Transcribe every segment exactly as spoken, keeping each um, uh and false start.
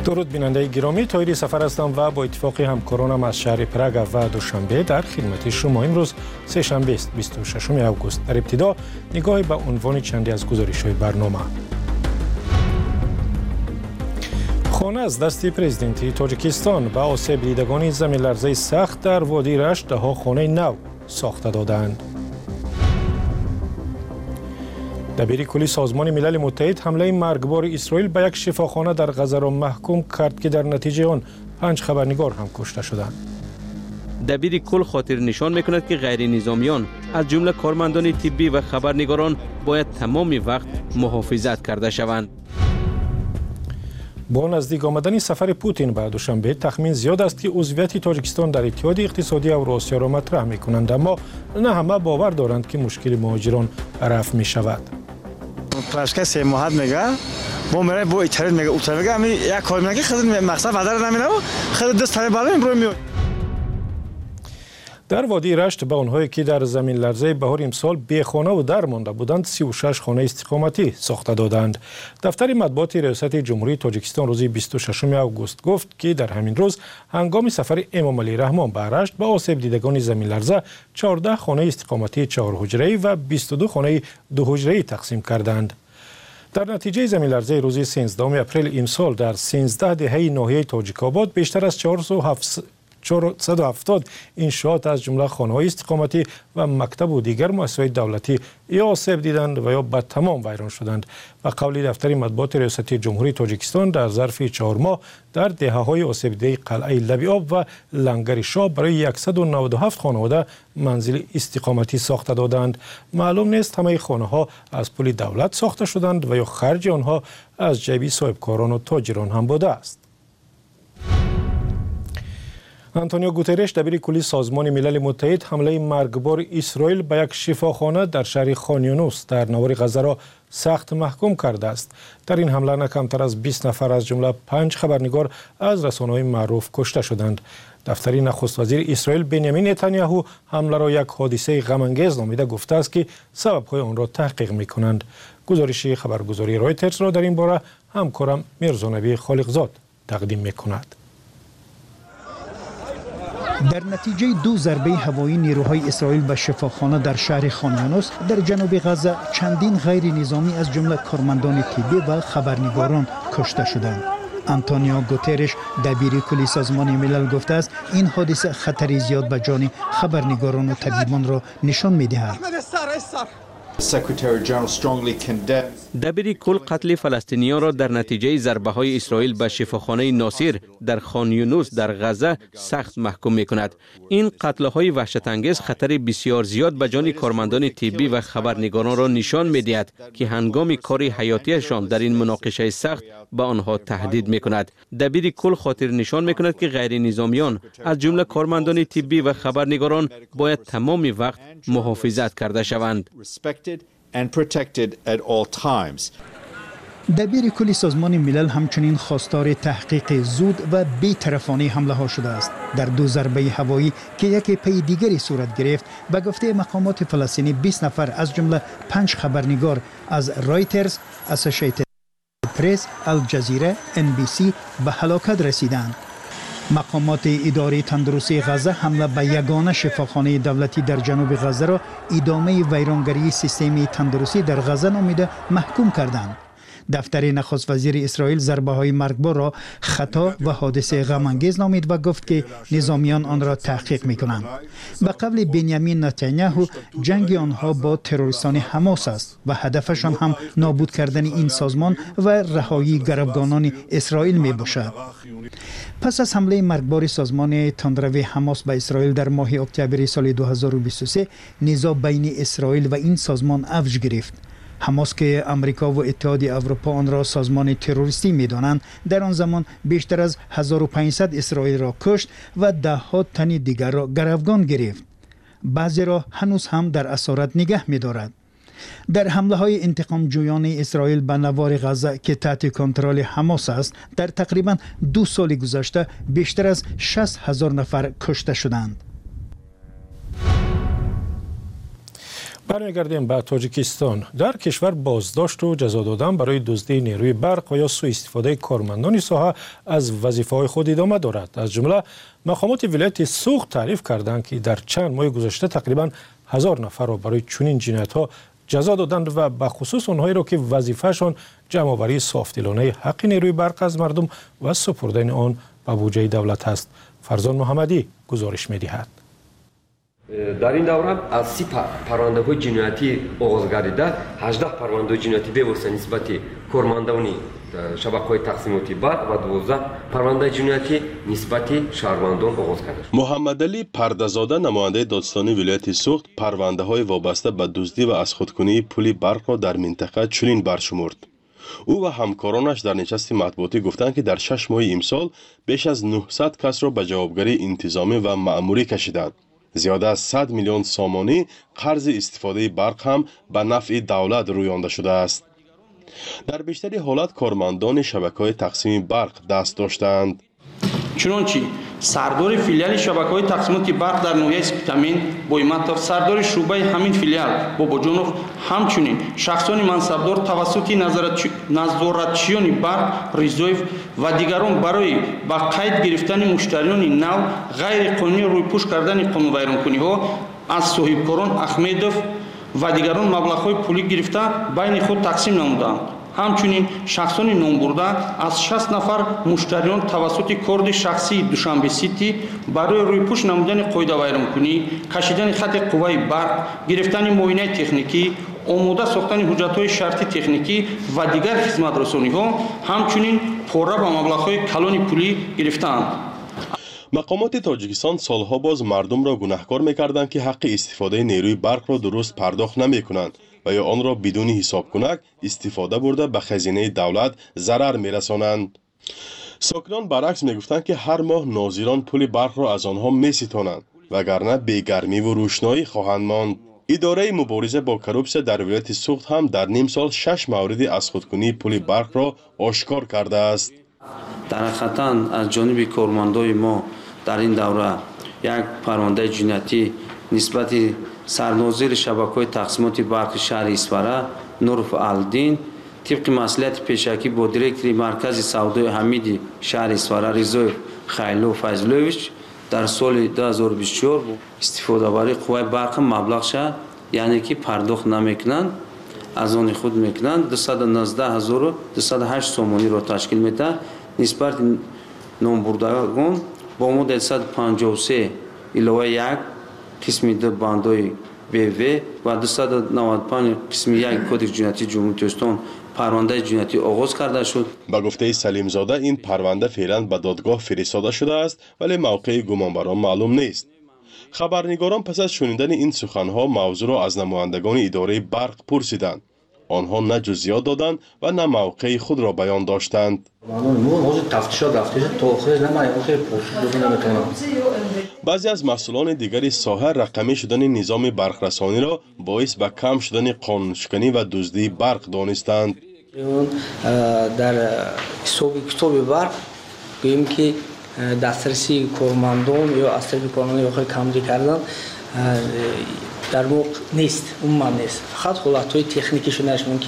درود بیننده گرامی، تایری سفر هستم و با اتفاق همکارانم از شهر پراگ و دوشنبه در خدمت شما. امروز سه شنبه است بیست و ششم آگوست. در ابتدا نگاهی به عنوان چندی از گزارش‌های برنامه. خانه از دست پرزیدنتی تاجیکستان به آسیب دیدگان زمین لرزه سخت در وادی رشت ده‌ها خانه نو ساخته دادند. دبیر کلی سازمان ملل متحد حمله مرگبار اسرائیل به یک شفاخانه در غزه را محکوم کرد که در نتیجه آن پنج خبرنگار هم کشته شدند. دبیر کل خاطر نشان میکند که غیر نظامیان از جمله کارمندان طبی و خبرنگاران باید تمام وقت محافظت کرده شوند. با نزدیک آمدن سفر پوتین به دوشنبه تخمین زیاد است که عضویت تاجیکستان در اتحاد اقتصادی اوراسیا را مطرح میکنند، اما نه همه باور دارند که مشکل مهاجران رفع می شود. پرشکه سه ماه میگه با میره با اتحاد میگه اوتر میگه می یک کار میگه خود مقصد بدر نمیره خود دست تای بالا امرو میاد. در وادی رشت به آنهایی که در زمین لرزه بهار امسال بی خانه و در مانده بودند سی و شش خانه استقامتی ساخته دادند. دفتر مطبوعات ریاست جمهوری تاجیکستان روز بیست و ششم آگوست گفت که در همین روز هنگام سفر امام علی رحمان به رشت به آسیب دیدگان زمین لرزه چهارده خانه استقامتی چهار حجره‌ای و بیست و دو خانه دو حجره‌ای تقسیم کردند. در نتیجه زمین لرزه روز سیزدهم اپریل امسال در سیزده دهه ناحیه تاجیک‌آباد بیشتر از چهارصد و هفتاد انشاءات از جمله خانه‌های استقامتی و مکتب و دیگر مؤسسات دولتی یا آسیب دیدند و یا به تمام ویران شدند. به قول دفتر مطبوعات ریاست جمهوری تاجیکستان در ظرف چهار ماه در دهه‌های آسیب دیده قلعه لبی آب و لنگر شاه برای صد و نود و هفت خانواده منزل استقامتی ساخته دادند. معلوم نیست همه خانه‌ها از پول دولت ساخته شدند و یا خرج آنها از جیب صاحبکاران و تاجران هم بوده است. آنتونیو گوترش دبیر کلی سازمان ملل متحد حمله مرگبار اسرائیل به یک شفاخانه در شهر خان یونس در نوار غزه را سخت محکوم کرده است. در این حمله نه کمتر از بیست نفر از جمله پنج خبرنگار از رسانه‌های معروف کشته شدند. دفتر نخست وزیر اسرائیل بنیامین نتانیاهو حمله را یک حادثه غم‌انگیز نامیده گفته است که سبب‌های آن را تحقیق می‌کنند. گزارش خبرگزاری رایترز را در این باره همکارم میرزا خالقزاد تقدیم می‌کند. در نتیجه دو ضربه هوایی نیروهای اسرائیل به شفاخانه در شهر خان یونس در جنوب غزه چندین غیر نظامی از جمله کارمندان طبی و خبرنگاران کشته شدند. آنتونیو گوترش دبیر کلی سازمان ملل گفته است این حادثه خطری زیاد به جان خبرنگاران و طبیبان را نشان می‌دهد. دبیر کل قتل فلسطینیان را در نتیجه ضربه های اسرائیل به شفاخانه ناصر در خان یونس در غزه سخت محکوم می کند. این قتل های وحشت انگیز خطر بسیار زیاد به جان کارمندان طبی و خبرنگاران را نشان می دهد که هنگام کار حیاتیشان در این مناقشه سخت به آنها تهدید می کند. دبیر کل خاطر نشان می کند که غیر نظامیان از جمله کارمندان طبی و خبرنگاران باید تمام وقت محافظت کرده شوند. and protected at all times. دبیر کلی سازمان ملل همچنین خواستار تحقیق زود و بی‌طرفانه حمله ها شده است. در دو ضربه هوایی که یکی پی دیگری صورت گرفت به گفته مقامات فلسطینی بیست نفر از جمله پنج خبرنگار از رایترز، اسوسییتد پرس، الجزیره، ان بی سی به هلاکت رسیدند. مقامات اداره تندرستی غزه حمله به یگانه شفاخانه دولتی در جنوب غزه را ادامه ویرانگری سیستم تندرستی در غزه نامیده محکوم کردند. دفتر نخست وزیر اسرائیل ضربه های مرگبار را خطا و حادثه غم‌انگیز نامید و گفت که نظامیان آن را تحقیق می‌کنند. به قول بنیامین نتانیاهو جنگ آنها با تروریستان حماس است و هدفشان هم نابود کردن این سازمان و رهایی گروگانان اسرائیل میباشد. پس از حمله مرگبار سازمان تندروی حماس به اسرائیل در ماه اکتبر سال دو هزار و بیست و سه نزاع بین اسرائیل و این سازمان اوج گرفت. حماس که امریکا و اتحاد اروپا آن را سازمان تروریستی می‌دانند در آن زمان بیشتر از هزار و پانصد اسرائیل را کشت و ده ها تن دیگر را گروگان گرفت. بعضی را هنوز هم در اسارت نگه می‌دارد. در حمله های انتقام جویان اسرائیل به نوار غزه که تحت کنترل حماس است در تقریبا دو سال گذشته بیشتر از شصت هزار نفر کشته شدند. برمیگردیم به تاجیکستان. در کشور بازداشت و جزا دادن برای دزدی نیروی برق و یا سوء استفاده کارمندان ساحه از وظیفه‌های خود ادامه دارد. از جمله مقامات ولایت سوخت تعریف کردند که در چند ماه گذشته تقریبا هزار نفر را برای چنین جنایت‌ها جزا دادند و به خصوص آنهایی را که وظیفه‌شان جمع‌آوری صافدلانه حق نیروی برق از مردم و سپردن آن به بودجه دولت است. فرزان محمدی گزارش می‌دهد. در این دوره از سی پرونده‌های جنایتی آغاز گردیده هجده پرونده جنایتی به واسطه نسبت کارمندان شبکه‌های تقسیماتی برق و دوازده پرونده جنایتی نسبت شهروندان آغاز کرده. محمد علی پرده‌زاده نماینده دادستانی ولایت سوخت پرونده‌های وابسته به دزدی و از خودکنی پل برق را در منطقه چنین برشمرد. او و همکارانش در نشست مطبوعاتی گفتند که در شش ماه امسال بیش از نهصد کس را به جوابگری انتظامی و مأموری کشیدند. زیاده از صد میلیون سامانی قرض استفاده برق هم به نفع دولت رویانده شده است. در بیشتری حالت کارمندان شبکه‌های تقسیم برق دست داشتند. چنانچه سردار فیلیال شبکه‌های تقسیمات برق در نوحه سپتامین بویمتov، سردار شعبه همین فیلیال باباجانov، همچنین شخصان منصبدار توسط نظارتچیان برق رضایف و دیگران برای با قید گرفتن مشتریان نو غیر قانونی رویپوش کردن قانون‌ویرانکنی‌ها از صاحبکاران احمدов و دیگران مبلغ‌های پولی گرفته بین خود تقسیم نمودند. همچنین شخصان نامبرده از شصت نفر مشتریان توسط کارد شخصی دوشنبه سیتی برای رویپوش نمودن قاعده ویرانکنی، کشیدن خط قوه برق، گرفتن معاینه تکنیکی، آماده ساختن حجت‌های شرطی تکنیکی و دیگر خدمت‌رسانی‌ها همچنین پوره به مبلغ‌های کلان پولی گرفتند. مقامات تاجیکستان سالها باز مردم را گناهکار می‌کردند که حق استفاده نیروی برق را درست پرداخت نمی‌کنند و یا آن را بدون حساب کنک استفاده برده به خزینه دولت ضرر می‌رسانند. ساکنان برعکس می‌گفتند که هر ماه ناظران پول برق را از آنها می‌ستانند وگرنه بی‌گرمی و روشنایی خواهند ماند. اداره مبارزه با کروپسیا در ولایت سوخت هم در نیم سال شش مورد از خودکنی پول برق را آشکار کرده است. در حقیقت از جانب کارمندان ما در این دوره یک پرونده جنایتی نسبت سرنوزیر شبکه‌های تقسیمات برق شهر اسپاره نورف الدین طبق مصلحت پیشکی با دیرکتور مرکز سودای حمیدی شهر اسپاره رضای خیلو فضلویچ در سال دو هزار و بیست و چهار استفاده بری قوه برق مبلغش یعنی که پرداخت نمیکنند از آن خود میکنند دویست و نوزده هزار و دویست و هشت سامانی را تشکیل میده. نسبت نامبردگان با مدت صد و پنجاه و سه علاوه یک قسم دو باندای بی وی و دویست و نود و پنج قسم یک کد جنایتی جمهوری اسلامی پرونده جنایتی آغاز کرده شد. با گفته سلیم زاده این پرونده فعلا به دادگاه فرستاده شده است ولی موقع گمانبران معلوم نیست. خبرنگاران پس از شنیدن این سخنها موضوع را از نمایندگان اداره برق پرسیدند. آنها نه جزئیات دادند و نه موقع خود را بیان داشتند. بعضی از مسئولان دیگری ساحه رقمی شدن نظام برقرسانی را باعث به کم شدن قانونشکنی و دزدی برق دانستند. در کتاب برق گوییم که دسترسی کارمندان یا از طرف کارمندان خود کمری کردن در موقع نیست، عموما نیست. فقط حالت‌های تکنیکیشونش ممکن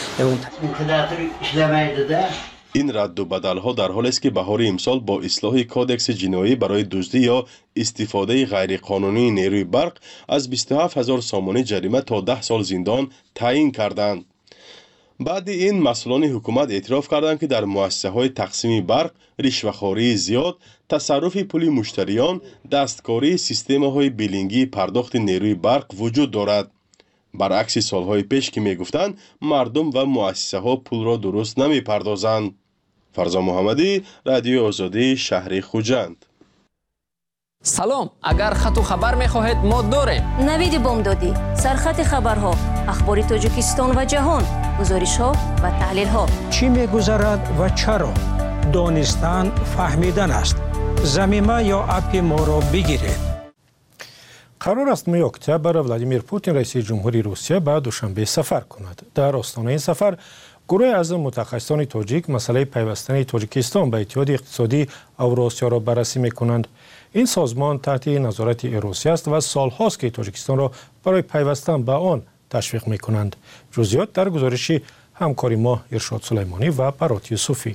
این رد و بدل‌ها در حالی است که بهار امسال با اصلاح کودکس جنایی برای دزدی یا استفاده غیرقانونی نیروی برق از بیست و هفت هزار سامانی جریمه تا ده سال زندان تعیین کردند. بعد این مسئولان حکومت اعتراف کردند که در مؤسسه‌های تقسیم برق رشوه‌خواری زیاد، تصرف پول مشتریان، دستکاری سیستم‌های بیلینگی پرداخت نیروی برق وجود دارد. برعکس سالهای پیش که میگفتند مردم و مؤسسه‌ها پول را درست نمی‌پردازند. فرزان محمدی، رادیو آزادی، شهر خوجند. سلام، اگر خط و خبر می‌خواهید ما داریم. نوید بامدادی، سرخط خبرها، اخبار تاجیکستان و جهان، گزارش‌ها و تحلیل‌ها. چی می‌گذرد و چرا؟ دانستن فهمیدن است. زمینه یا اپ ما را بگیرید. قرار است ماه اکتبر ولادیمیر پوتین رئیس جمهوری روسیه به دوشنبه سفر کند. در آستانه این سفر گروه از متخصصان تاجیک مسئله پیوستن تاجیکستان به اتحاد اقتصادی اوراسیا را بررسی می‌کنند. این سازمان تحت نظارت روسیه است و سالهاست که تاجیکستان را برای پیوستن به آن تشویق می‌کنند. جزئیات در گزارش همکاری ما ارشاد سلیمانی و برات یوسفی.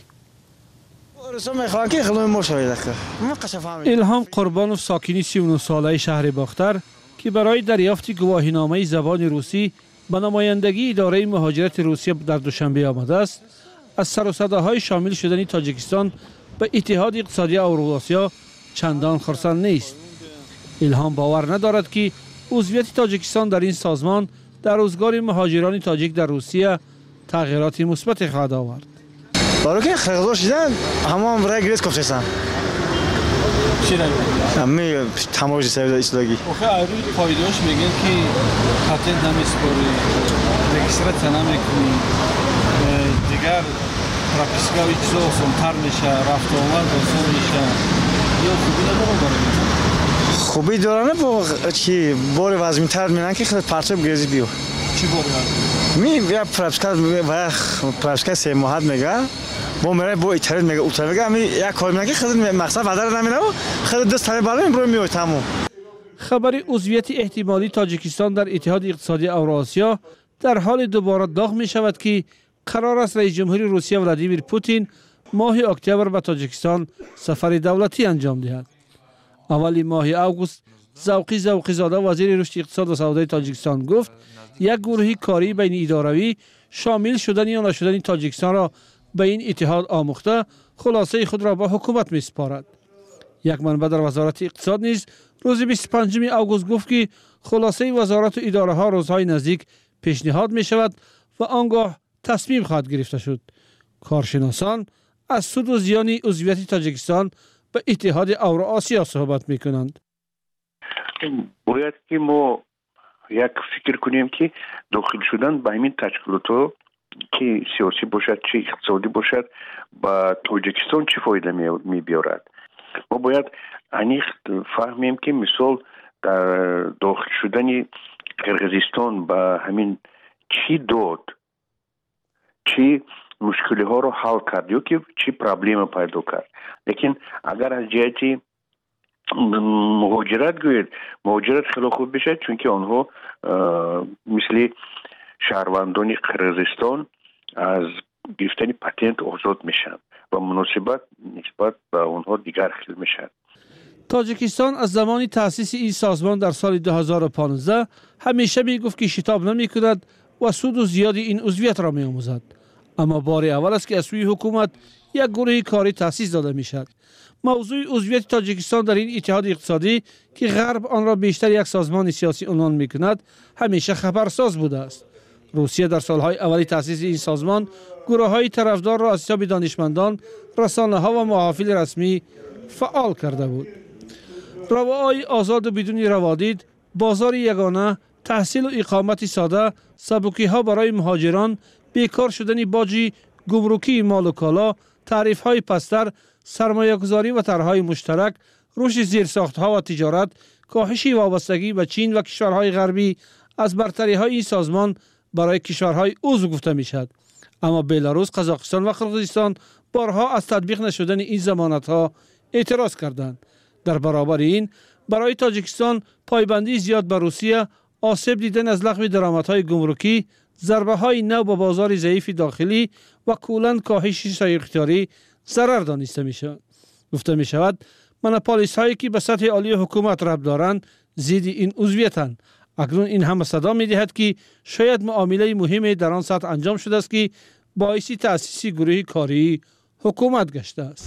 الهام قربانوف ساکنی سی و نه ساله شهر باختر که برای دریافت گواهینامه زبان روسی به نمایندگی اداره مهاجرت روسیه در دوشنبه آمده است، از سر و صداهای شامل شدن تاجیکستان به اتحاد اقتصادی اوراسیا چندان خرسند نیست. الهام باور ندارد که عضویت تاجیکستان در این سازمان در روزگار مهاجران تاجیک در روسیه تغییرات مثبت خواهد آورد. برای که خریدار شدن همه رای گریز کفتستان. چی رای؟ همه تماشای سوید اسلامی. آخه ایروی پایداش میگن که پاتنت نمیسپاری، رجیسترات نمیکنی، دیگر پراپیسکاوی چیزا آسان‌تر میشه، رفت و آمد آسان میشه. یا خوبی نداره برای خوبی داره نه با چی بار وزن‌تر میرن که خیلی پرچم گریزی بیو. چی بار وزن؟ می یا پراپیسکا و پراپیسکا سه ماه میگه. با میره با ایتالیا میگه اوتر میگه می یک کار میگه خیلی مقصد بدر نمیره خیلی دست تنه بالا میبره میاد تمام. خبر عضویت احتمالی تاجیکستان در اتحاد اقتصادی اوراسیا در حال دوباره داغ می شود که قرار است رئیس جمهوری روسیه ولادیمیر پوتین ماه اکتبر به تاجیکستان سفر دولتی انجام دهد. اولی ماه اوگوست زوقی زوقی زاده وزیر رشد اقتصاد و سودای تاجیکستان گفت یک گروهی کاری بین اداروی شامل شدن یا نشدن تاجیکستان را به این اتحاد آموخته خلاصه خود را به حکومت میسپارد. یک منبع در وزارت اقتصاد نیز روز بیست و پنجم اوگوست گفت که خلاصه وزارت و اداره ها روزهای نزدیک پیشنهاد می شود و آنگاه تصمیم خواهد گرفته شد. کارشناسان از سود و زیان عضویت تاجیکستان به اتحاد اوراسیا صحبت می کنند. باید که ما یک فکر کنیم که داخل شدن به همین تشکیلات که سیاسی باشد چه اقتصادی باشد با تاجیکستان چه فایده می بیارد. ما باید انیخ فهمیم که مثال در داخل شدن قرقیزستان با همین چی داد چی مشکلی ها رو حل کرد یا که چی پرابلم پیدا کرد. لیکن اگر از جهتی مهاجرت گوید مهاجرت خیلی خوب بشه چون که آنها مثل شهروندان قرقیزستان از گرفتن پاتنت آزاد میشن و مناسبت نسبت به آنها دیگر خیلی میشن. تاجیکستان از زمان تأسیس این سازمان در سال دو هزار و پانزده همیشه میگفت که شتاب نمی کند و سود و زیادی این عضویت را می آموزد. اما بار اول است که از سوی حکومت یک گروه کاری تأسیس داده می شد. موضوع عضویت تاجیکستان در این اتحاد اقتصادی که غرب آن را بیشتر یک سازمان سیاسی عنوان می کند همیشه خبرساز بوده است. روسیه در سالهای اولی تأسیس این سازمان گروه های طرفدار را از حساب دانشمندان، رسانه ها و محافل رسمی فعال کرده بود. رواهای آزاد و بدون روادید، بازار یگانه، تحصیل و اقامت ساده، سبوکی ها برای مهاجران، بیکار شدن باج گمرکی مال و کالا، تعریف های پستر، سرمایه گذاری و طرحهای مشترک، رشد زیرساخت ها و تجارت، کاهش وابستگی به چین و کشورهای غربی از برتری های این سازمان برای کشورهای عضو گفته می شد. اما بلاروس، قزاقستان و قرقیزستان بارها از تطبیق نشدن این ضمانت ها اعتراض کردند. در برابر این برای تاجیکستان پایبندی زیاد به روسیه، آسیب دیدن از لغو درآمدهای گمرکی، ضربه های نو به بازار ضعیف داخلی و کلاً کاهش سایر اختیاری ضرر دانسته می شود. گفته می شود مناپولیست هایی که به سطح عالی حکومت ربط دارند ضد این عضویتند. اکنون این هم صدا می دهد که شاید معامله مهمی در آن سطح انجام شده است که باعث تأسیس گروه کاری حکومت گشته است.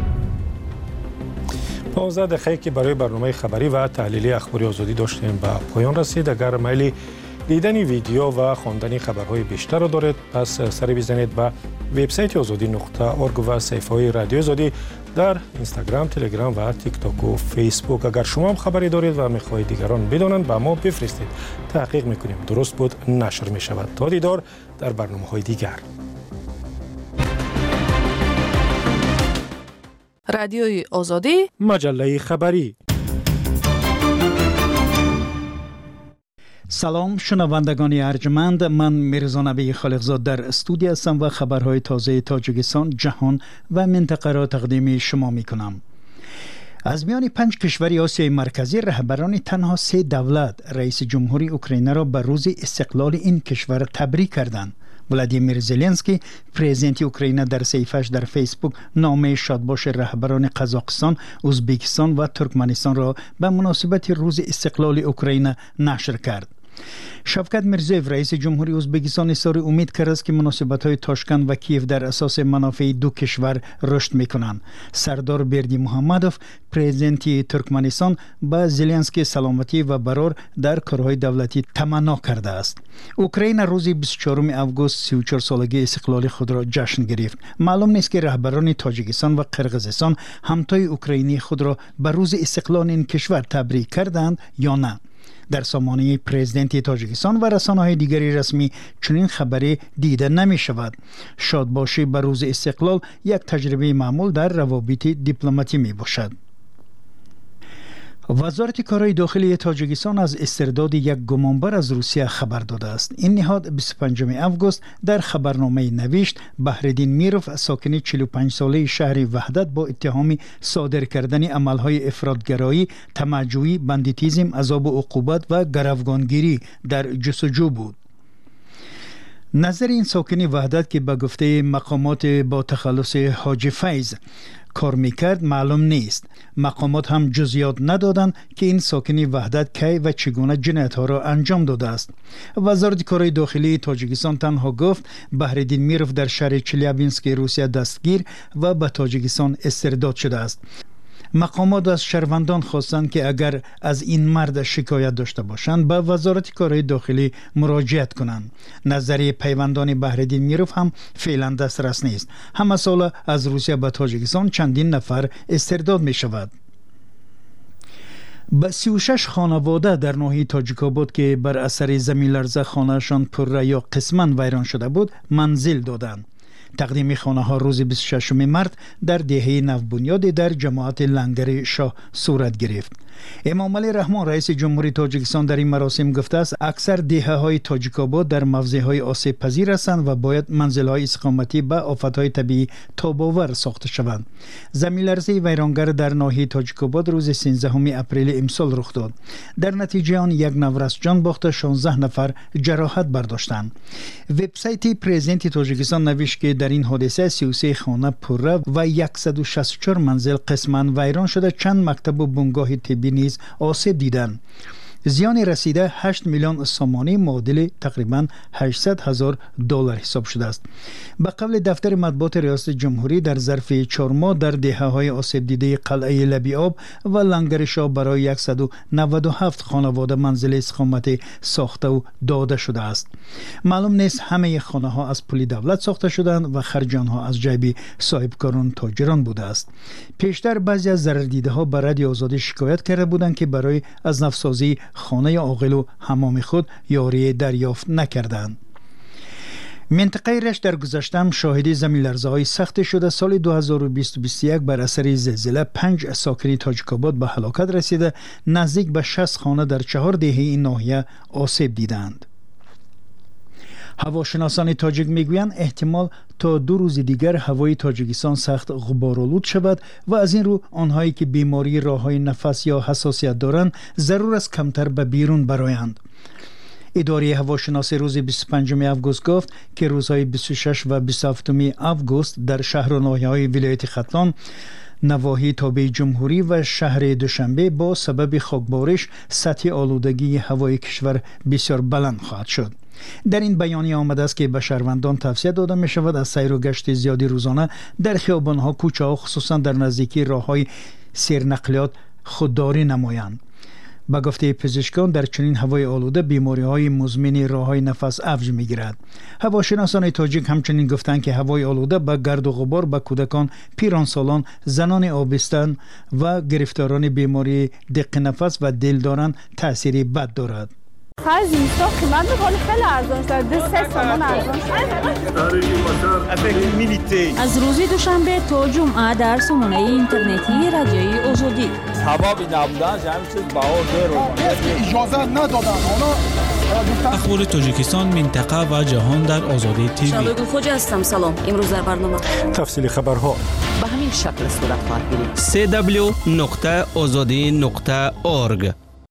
پانزده دقیقه که برای برنامه خبری و تحلیلی اخباری آزادی داشتیم به پایان رسید. اگر میل دیدن ویدیو و خواندن خبرهای بیشتر را دارید پس سری بزنید به وبسایت آزادی نقطه اورگ و صفحه رادیو آزادی در اینستاگرام، تلگرام و تیک تاک و فیسبوک. اگر شما هم خبری دارید و میخواهید دیگران بدانند به ما بفرستید، تحقیق میکنیم درست بود نشر میشود. تا دیدار در برنامه‌های دیگر. رادیوی آزادی، مجله خبری. سلام شنوندگان ارجمند، من میرزا نبی خالقزاد در استودیو هستم و خبرهای تازه تاجیکستان، جهان و منطقه را تقدیم شما می کنم. از میان پنج کشور آسیای مرکزی رهبران تنها سه دولت رئیس جمهوری اوکراین را به روز استقلال این کشور تبریک کردند. ولادیمیر زلنسکی پرزیدنت اوکراین در صفحه‌اش در فیسبوک نامه شادباش رهبران قزاقستان، ازبکستان و ترکمنستان را به مناسبت روز استقلال اوکراین نشر کرد. شفقت میرزیوف رئیس جمهوری ازبکستان اظهار امید کرد است که مناسبت‌های تاشکند و کیف در اساس منافع دو کشور رشد می‌کنند. سردار بردی محمدوف پرزیدنت ترکمنستان با زلنسکی سلامتی و برار در کارهای دولتی تمنا کرده است. اوکراین روز بیست و چهارم آگوست سی و چهار سالگی استقلال خود را جشن گرفت. معلوم نیست که رهبران تاجیکستان و قرقیزستان همتای اوکراینی خود را به روز استقلال این کشور تبریک کردند یا نه. در سامانه پرزیدنت تاجیکستان و رسانه‌های دیگری رسمی چنین خبری دیده نمی شود. شادباشی به روز استقلال یک تجربه معمول در روابط دیپلماتی می باشد. وزارت کارهای داخلی تاجیکستان از استرداد یک گمانبر از روسیه خبر داده است. این نهاد بیست و پنجم آگوست در خبرنامه نوشت بهردین میروف ساکن چهل و پنج ساله شهر وحدت با اتهام صادر کردن عملهای افراطگرایی، طمع‌جویی، بندیتیزم، عذاب و عقوبت و گروگانگیری در جستجو بود. نظر این ساکن وحدت که به گفته مقامات با تخلص حاج فیض کار میکرد معلوم نیست. مقامات هم جزئیات ندادند که این ساکن وحدت کی و چگونه جنایت‌ها را انجام داده است. وزارت کارهای داخلی تاجیکستان تنها گفت بهردین میروف در شهر چلیابینسک روسیه دستگیر و به تاجیکستان استرداد شده است. مقامات از شهروندان خواستند که اگر از این مرد شکایت داشته باشند به وزارت کارهای داخلی مراجعت کنند. نظریه پیوندان بهردین میروف هم فعلا دسترس نیست. همه سال از روسیه به تاجیکستان چندین نفر استرداد می شود. به سی و شش خانواده در ناحیه تاجیک‌آباد که بر اثر زمین لرزه خانه‌شان پرره یا قسماً ویران شده بود منزل دادند. تقدیم خانه ها روز بیست و ششم مارس در دهه نوبنیاد در جماعت لنگر شاه صورت گرفت. امام علی رحمان رئیس جمهوری تاجیکستان در این مراسم گفته است اکثر دهه های تاجیک‌آباد در موضع های آسیب پذیر هستند و باید منزل های اقامتی به آفت های طبیعی تاب‌آور ساخته شوند. زمین لرزه ویرانگر در ناحیه تاجیک‌آباد روز سیزدهم اپریل امسال رخ داد. در نتیجه آن یک نفر جان باخته، شانزده نفر جراحت برداشتند. وبسایت پرزیدنت تاجیکستان نوشت که در این حادثه سی و سه خانه پرره و صد و شصت و چهار منزل قسماً ویران شده، چند مکتب و بنگاه طبی نیز آسیب دیدند. زیان رسیده هشت میلیون سومانی معادل تقریباً هشتصد هزار دلار حساب شده است. به قول دفتر مطبوعات ریاست جمهوری در ظرف چهار ماه در دهه‌های آسیب دیده قلعه لبی آب و لنگر شاه برای صد و نود و هفت خانواده منزل اقامت ساخته و داده شده است. معلوم نیست همه خانه‌ها از پول دولت ساخته شدند و خرج آنها از جیب صاحبکاران تاجران بوده است. پیشتر بعضی از ضرردیده‌ها به رادیو آزادی شکایت کرده بودند که برای از نفسازی خانه عاقل و حمام خود یاری دریافت نکردند. منطقه رشت در گذشته هم شاهد زمین لرزه های سخت شده. سال دو هزار و بیست و بیست و یک بر اثر زلزله پنج ساکن تاجیک‌آباد به هلاکت رسیده، نزدیک به شصت خانه در چهار دهه این ناحیه آسیب دیدند. هواشناسان تاجیک میگویند احتمال تا دو روز دیگر هوای تاجیکستان سخت غبارآلود شود و از این رو آنهایی که بیماری راههای نفس یا حساسیت دارند ضرور است کمتر به بیرون برآیند. اداره هواشناسی روز بیست و پنجم آگوست گفت که روزهای بیست و ششم و بیست و هفتم آگوست در شهر و ناحیه‌های ولایت ختلان، نواحی تابع جمهوری و شهر دوشنبه با سبب خاکبارش سطح آلودگی هوای کشور بسیار بلند خواهد شد. در این بیانیه آمده است که به شهروندان توصیه داده می شود از سیر و گشت زیادی روزانه در خیابان‌ها، کوچه‌ها، خصوصا در نزدیکی راه‌های سیرنقلیات خودداری نمایند. با گفته پزشکان در چنین هوای آلوده بیماری‌های مزمن راه‌های نفس افزایش می‌گیرد. هواشناسان تاجیک همچنین گفتند که هوای آلوده با گرد و غبار به کودکان، پیرانسالان، زنان آبستن و گرفتاران بیماری دق نفس و دلداران تأثیری بد دارد. خرج اینستا قیمت می‌کنه خیلی ارزان شده، دو سه تومان ارزان شده. از روز دوشنبه تا جمعه در سامانه اینترنتی رادیوی آزادی. سبب نبودن همین چیز باور رو اجازه ندادن. اونا اخبار تاجیکستان، منطقه و جهان در آزادی تیوی. شادو خوج هستم. سلام. امروز در برنامه تفصیل خبرها به همین شکل صورت خواهد گرفت. سی دبلیو نقطه آزادی نقطه اورگ.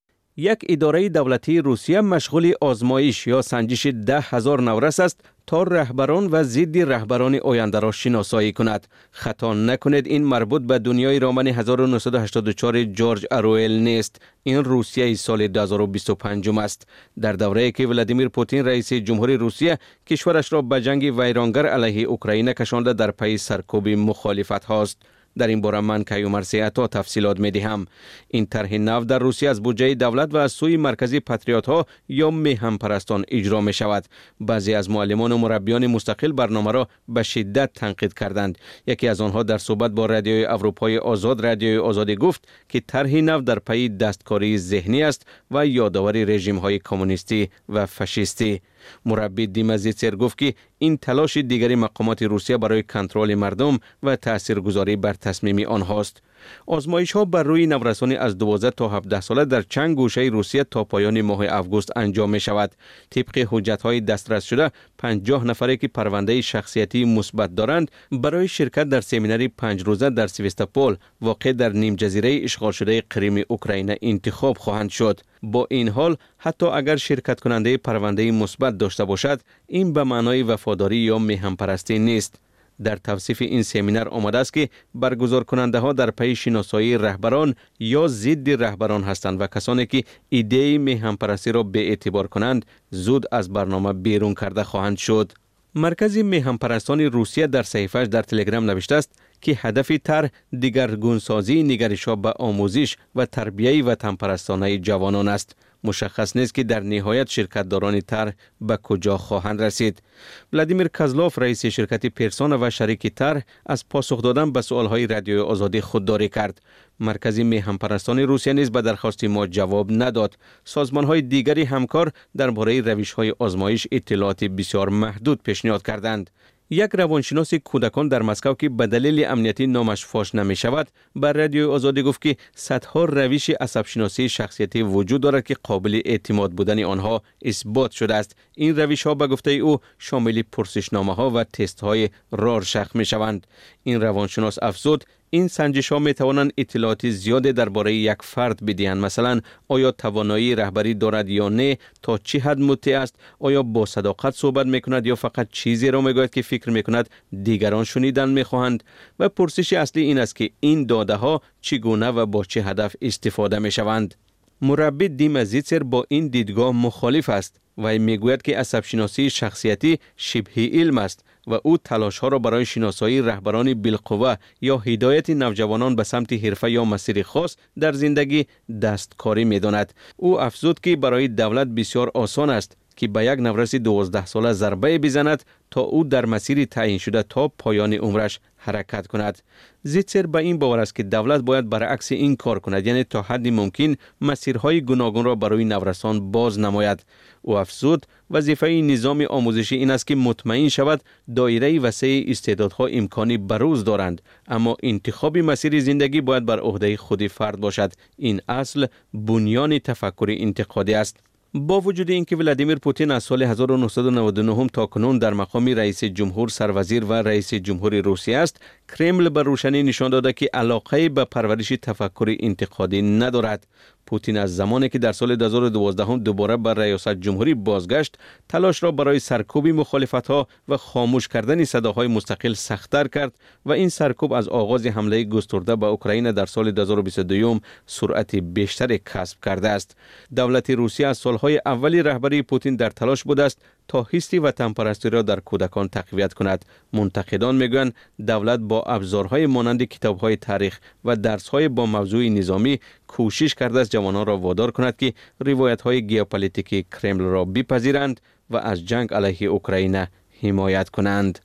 یک اداره دولتی روسیه مشغول آزمایش یا سنجش ده هزار نورس است تا رهبران و ضد رهبران آینده را شناسایی کند. خطا نکنید این مربوط به دنیای رامن هزار و نهصد و هشتاد و چهار جورج اروئل نیست. این روسیه سال دو هزار و بیست و پنج است. در دوره‌ای که ولادیمیر پوتین رئیس جمهوری روسیه کشورش را به جنگ ویرانگر علیه اوکراین کشانده در پی سرکوب مخالفت هاست. در این باره من کیومرثی عطا تفصیلات می دهم. این طرح نو در روسیه از بودجه دولت و از سوی مرکزی پاتریوت ها یا میهم پرستان اجرا می شود. بعضی از معلمان و مربیان مستقل برنامه را به شدت تنقید کردند. یکی از آنها در صحبت با رادیوی اروپای آزاد رادیوی آزادی گفت که طرح نو در پی دستکاری ذهنی است و یادآور رژیم های کمونیستی و فاشیستی. مربی دیمزیتسر گفت که این تلاش دیگری مقامات روسیه برای کنترل مردم و تاثیرگذاری بر تصمیم آنهاست. آزمایش ها بر روی نورسانی از دوازده تا هفده ساله در چند گوشه روسیه تا پایان ماه اوگوست انجام می شود. طبق حجت های دسترس شده پنجاه نفری که پرونده شخصیتی مثبت دارند برای شرکت در سمیناری پنج روزه در سیوستاپول واقع در نیم جزیره اشغال شده کریم اوکراین انتخاب خواهند شد. با این حال حتی اگر شرکت کننده پرونده مثبت داشته باشد این به معنای وفاداری یا میهم پرستی نیست. در توصیف این سمینار آمده است که برگزار کننده ها در پی شناسایی رهبران یا ضد رهبران هستند و کسانی که ایده میهم پرستی را به اعتبار کنند زود از برنامه بیرون کرده خواهند شد. مرکز میهم پرستان روسیه در صحیفه‌اش در تلگرام نوشته است که هدف طرح دیگرگونسازی نگرش‌ها به آموزش و تربیت وطن پرستانه جوانان است. مشخص نیست که در نهایت شرکتداران طرح به کجا خواهند رسید. ولادیمیر کازلوف رئیس شرکت پرسونا و شریک طرح از پاسخ دادن به سوالهای رادیوی آزادی خودداری کرد. مرکز میهم پرستان روسیه نیز به درخواست ما جواب نداد. سازمان‌های دیگری همکار درباره روش‌های آزمایش اطلاعات بسیار محدود پیشنهاد کردند. یک روانشناس کودکان در مسکو که به دلیل امنیتی نامش فاش نمی شود بر رادیو آزادی گفت که صدها روش عصب شناسی شخصیتی وجود دارد که قابل اعتماد بودن آنها اثبات شده است. این روش ها به گفته او شامل پرسشنامه ها و تست های رارشخ می شوند. این روانشناس افزود این سنجش ها می توانند اطلاعات زیاده درباره یک فرد بدهند. مثلا آیا توانایی رهبری دارد یا نه، تا چه حد مطیع است، آیا با صداقت صحبت می کند یا فقط چیزی را می گوید که فکر می کند دیگران شنیدن می خواهند. و پرسش اصلی این است که این داده ها چگونه و با چه هدف استفاده می شوند. مربی دیمزیتسر با این دیدگاه مخالف است و میگوید که عصب شناسی شخصیتی شبه علم است و او تلاش ها را برای شناسایی رهبران بالقوه یا هدایت نوجوانان به سمت حرفه یا مسیر خاص در زندگی دستکاری می‌داند. او افزود که برای دولت بسیار آسان است که به یک نورس دوازده ساله ضربه بزند تا او در مسیر تعیین شده تا پایان عمرش حرکت کند. زیتسر به این باور است که دولت باید برعکس این کار کند، یعنی تا حد ممکن مسیرهای گوناگون را برای نورسان باز نماید. او افزود وظیفه نظام آموزشی این است که مطمئن شود دایره وسیع استعدادها امکانی بروز دارند، اما انتخاب مسیر زندگی باید بر عهده خود فرد باشد. این اصل بنیان تفکر انتقادی است. با وجود اینکه ولادیمیر پوتین از سال هزار و نهصد و نود و نه تا کنون در مقام رئیس جمهور، سروزیر و رئیس جمهور روسیه است، کرمل به روشنی نشان داده که علاقه به پرورش تفکر انتقادی ندارد. پوتین از زمانی که در سال دو هزار و دوازده دوباره بر ریاست جمهوری بازگشت، تلاش را برای سرکوب مخالفت‌ها و خاموش کردن صداهای مستقل سخت‌تر کرد و این سرکوب از آغاز حمله گسترده به اوکراین در سال دو هزار و بیست و دو سرعت بیشتری کسب کرده است. دولت روسیه از سالهای اولی رهبری پوتین در تلاش بوده است تا حس وطن پرستی را در کودکان تقویت کند. منتقدان میگویند دولت با ابزارهای مانند کتاب‌های تاریخ و درس‌های با موضوع نظامی کوشش کرده است جوانان را وادار کند که روایت‌های ژئوپلیتیک کرمل را بپذیرند و از جنگ علیه اوکراین حمایت کنند.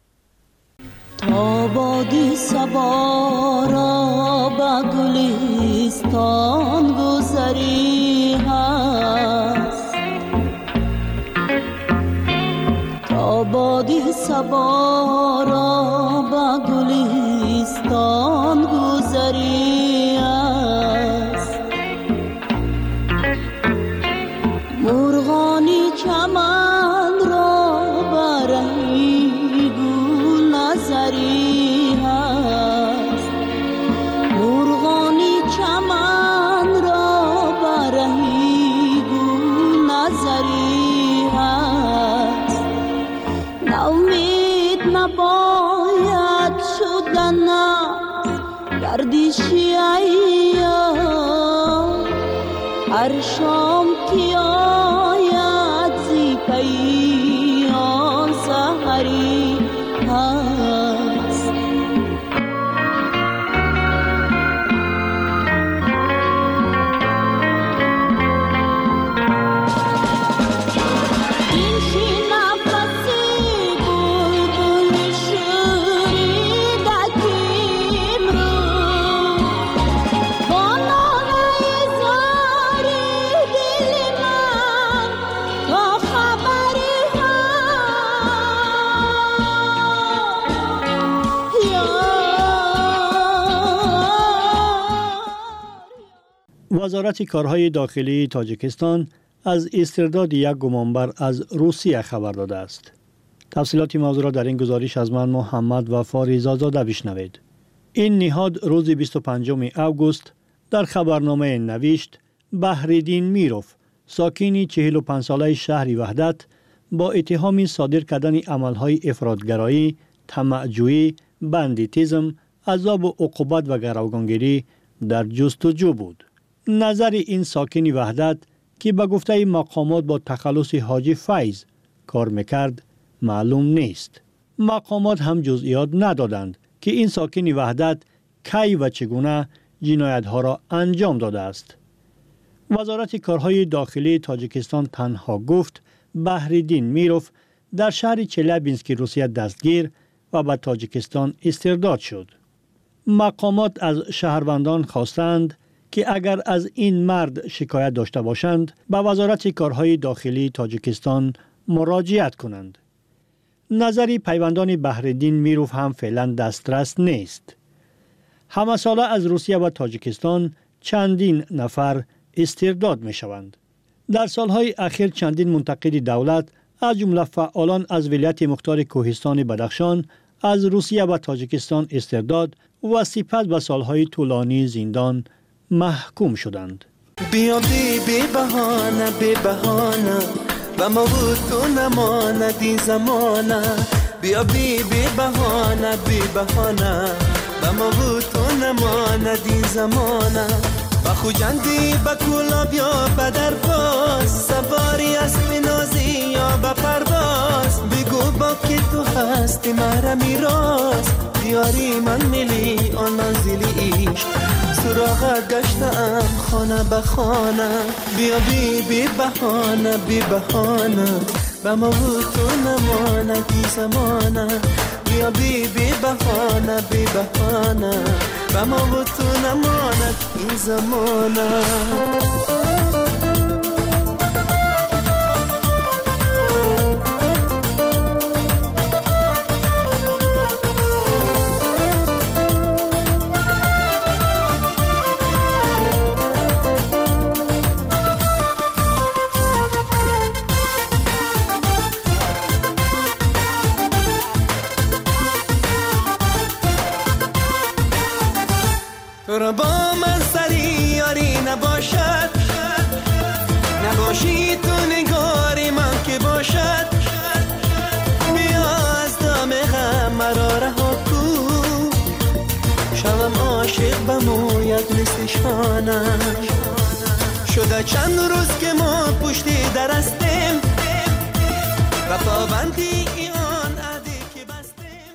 آبادی صبا را به گلستان گذری هست، آبادی صبا را به گلستان گذری هست، مرغانی چند گردشی ایام هر شام که آید زی پیان سحری هست. این که نفسی بلبل شوریدکیم رو با ناله زاری دل من تا خبری وزارت کارهای داخلی تاجیکستان از استرداد یک گمانبر از روسیه خبر داده است. تفصیلات موضوع را در این گزارش از من محمد وفا زاده بشنوید. این نهاد روز بیست و پنجم اوگوست در خبرنامه نوشت بحرالدین میروف، ساکن چهل و پنج ساله شهر وحدت، با اتهام صادر کردن عملهای افراطگرایی، طمع‌جویی، بندیتیزم، عذاب و عقوبت و گروگانگیری در جستجو بود. نظر این ساکن وحدت که به گفته مقامات با تخلص حاجی فیض کار میکرد معلوم نیست. مقامات هم جزئیات ندادند که این ساکن وحدت کی و چگونه جنایت ها را انجام داده است. وزارت کارهای داخلی تاجیکستان تنها گفت بحرالدین میروف در شهر چلیابینسک روسیه دستگیر و به تاجیکستان استرداد شد. مقامات از شهروندان خواستند که اگر از این مرد شکایت داشته باشند به وزارت کارهای داخلی تاجیکستان مراجعت کنند. نظری پیوندان بحرالدین میروف هم فعلا دسترس نیست. همه ساله از روسیه و تاجیکستان چندین نفر استرداد می شوند. در سالهای اخیر چندین منتقد دولت از جمله فعالان از ولایت مختار کوهستان بدخشان از روسیه و تاجیکستان استرداد و سپس به سالهای طولانی زندان محکوم شدند. بیا بی بی بهانه بی بهانه و ما بود تو نماندی زمانه. بیا بی بی بهانه بی بهانه و ما بود تو نماندی زمانه. و خوجندی با کلاب یا با درباز، سواری اسب نازی یا با پرواز. بگو با که تو هستی مرا میراز، بیاری من ملی آن منزلی ایش، سراغت گشتم خانه به خانه. بیا بی بی بهانه بی بهانه و ما بود تو نمانه بی زمانه. بیا بی بی بهانه بی بهانه و ما بود تو نمانه این زمانه. تو را با من سری یاری نباشد، نباشی تو نگاری من که باشد. بیا از دام غم مرا رها کو، شوم عاشق بموید مثل شانه. شده چند روز که ما پشتی در هستیم و پابندی آن عهدی که بستیم.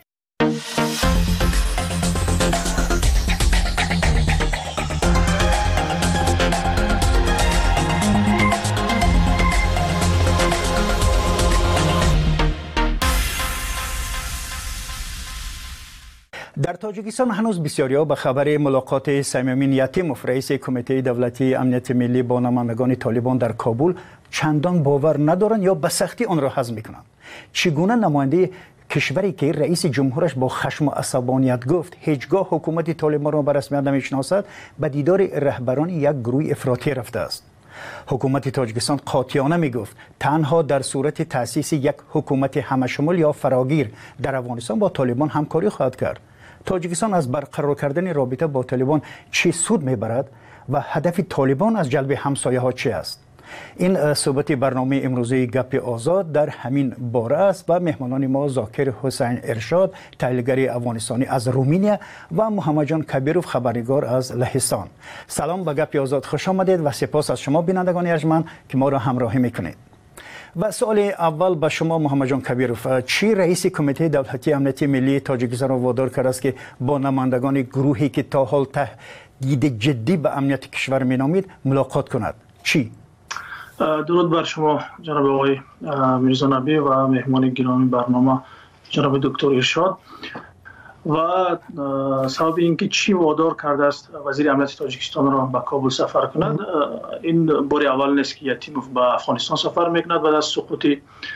در تاجیکستان هنوز بسیاری‌ها به خبر ملاقات صمیم یتیموف رئیس کمیته دولتی امنیت ملی با نمایندگان طالبان در کابل چندان باور ندارند یا به سختی آن را هضم می‌کنند. چگونه نماینده کشوری که رئیس جمهورش با خشم و عصبانیت گفت هیچگاه حکومت طالبان را به رسمیت نمی‌شناسد، به دیدار رهبران یک گروه افراطی رفته است. حکومت تاجیکستان قاطعانه میگفت تنها در صورت تأسیس یک حکومت همشمول یا فراگیر در افغانستان با طالبان همکاری خواهد کرد. تاجیکستان از برقرار کردن رابطه با طالبان چه سود میبرد و هدف طالبان از جلب همسایه ها چه است؟ این صحبت برنامه امروزی گپ آزاد در همین باره است و مهمانان ما ذاکر حسین ارشاد تحلیلگر افغانستانی از رومینیا و محمد جان کبیروف خبرنگار از لهستان. سلام به گپ آزاد، خوش آمدید و سپاس از شما بینندگان ارجمند که ما را همراهی میکنید. و سوال اول به شما محمد جان کبیروف، چی رئیس کمیته دولتی امنیتی ملی تاجیکستان را وادار کرد است که با نمایندگان گروهی که تا حال تهدید جدی به امنیت کشور مینامید ملاقات کند؟ چی؟ درود بر شما جناب آقای میرزا نبی و مهمان گرامی برنامه جناب دکتر ارشاد. و سبب اینکه چی وادار کرده است وزیر امنیت تاجیکستان را به کابل سفر کند، این بار اول نیست که یتیموف به افغانستان سفر میکند. بعد از سقوط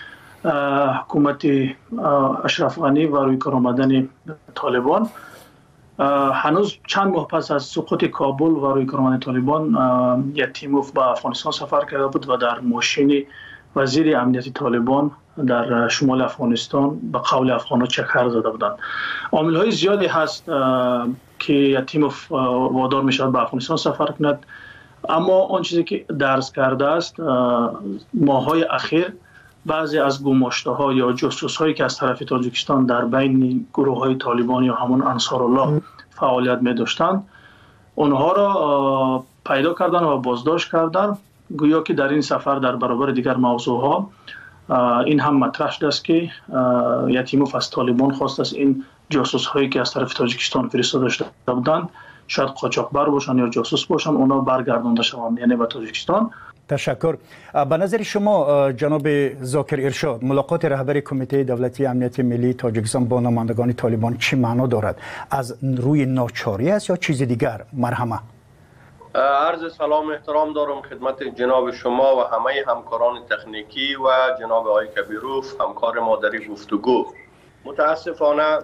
حکومت اشرف غنی و روی کار آمدن طالبان، هنوز چند ماه پس از سقوط کابل و روی کار آمدن طالبان، یتیموف به افغانستان سفر کرده بود و در ماشین وزیر امنیت طالبان در شمال افغانستان به قول افغان‌ها چکر زده بودند. عامل‌های زیادی هست که یتیموف وادار می‌شود به افغانستان سفر کند، اما آن چیزی که درس کرده است ماه‌های اخیر بعضی از گماشته‌ها یا جاسوس‌هایی که از طرف تاجیکستان در بین گروه‌های طالبان یا همون انصارالله فعالیت می‌داشتند، اونها را پیدا کردن و بازداشت کردن. گویا که در این سفر در برابر دیگر موضوعها این هم مطرح شده است که یتیموف از طالبان خواست است این جاسوس هایی که از طرف تاجیکستان فرستاده شده بودند، شاید قاچاقبر باشند یا جاسوس باشند، اونا برگردانده شوند، یعنی به تاجیکستان. تشکر. به نظر شما جناب ذاکر ارشاد، ملاقات رهبر کمیته دولتی امنیت ملی تاجیکستان با نمایندگان طالبان چی معنا دارد؟ از روی ناچاری است یا چیز دیگر؟ مرحمه. عرض سلام احترام دارم خدمت جناب شما و همه همکاران تکنیکی و جناب آقای کبیروف همکار ما در گفتگو. متاسفانه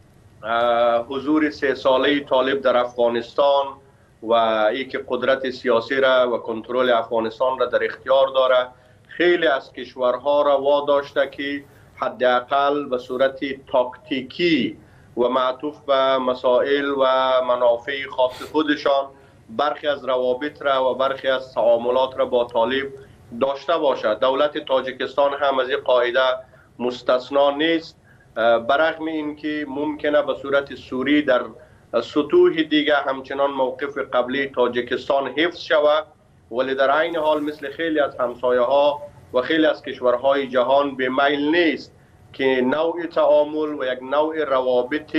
حضور سه ساله طالب در افغانستان و ای که قدرت سیاسی را و کنترل افغانستان را در اختیار داره، خیلی از کشورها را واداشته که حداقل به صورت تاکتیکی و معطوف به مسائل و منافع خاص خودشان برخی از روابط را و برخی از تعاملات را با طالب داشته باشد. دولت تاجیکستان هم از این قاعده مستثنا نیست، برغم اینکه ممکنه به صورت سوری در سطوح دیگه همچنان موقف قبلی تاجیکستان حفظ شود، ولی در عین حال مثل خیلی از همسایه ها و خیلی از کشورهای جهان به میل نیست که نوع تعامل و یک نوع روابط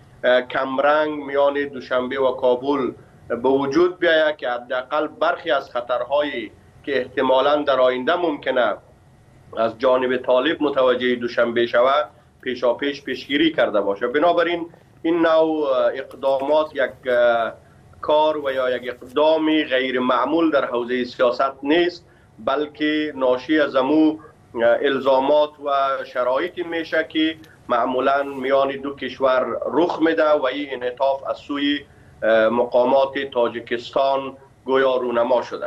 کمرنگ میان دوشنبه و کابل به وجود بیاید که حداقل برخی از خطرهایی که احتمالاً در آینده ممکنه از جانب طالب متوجه دوشنبه شود پیشاپیش پیشگیری کرده باشه. بنابراین این نوع اقدامات یک کار و یا یک اقدامی غیر معمول در حوزه سیاست نیست، بلکه ناشی از امو الزامات و شرایطی میشه که معمولاً میان دو کشور رخ میده و این انعطاف از سوی مقامات تاجیکستان گویا رونما شده.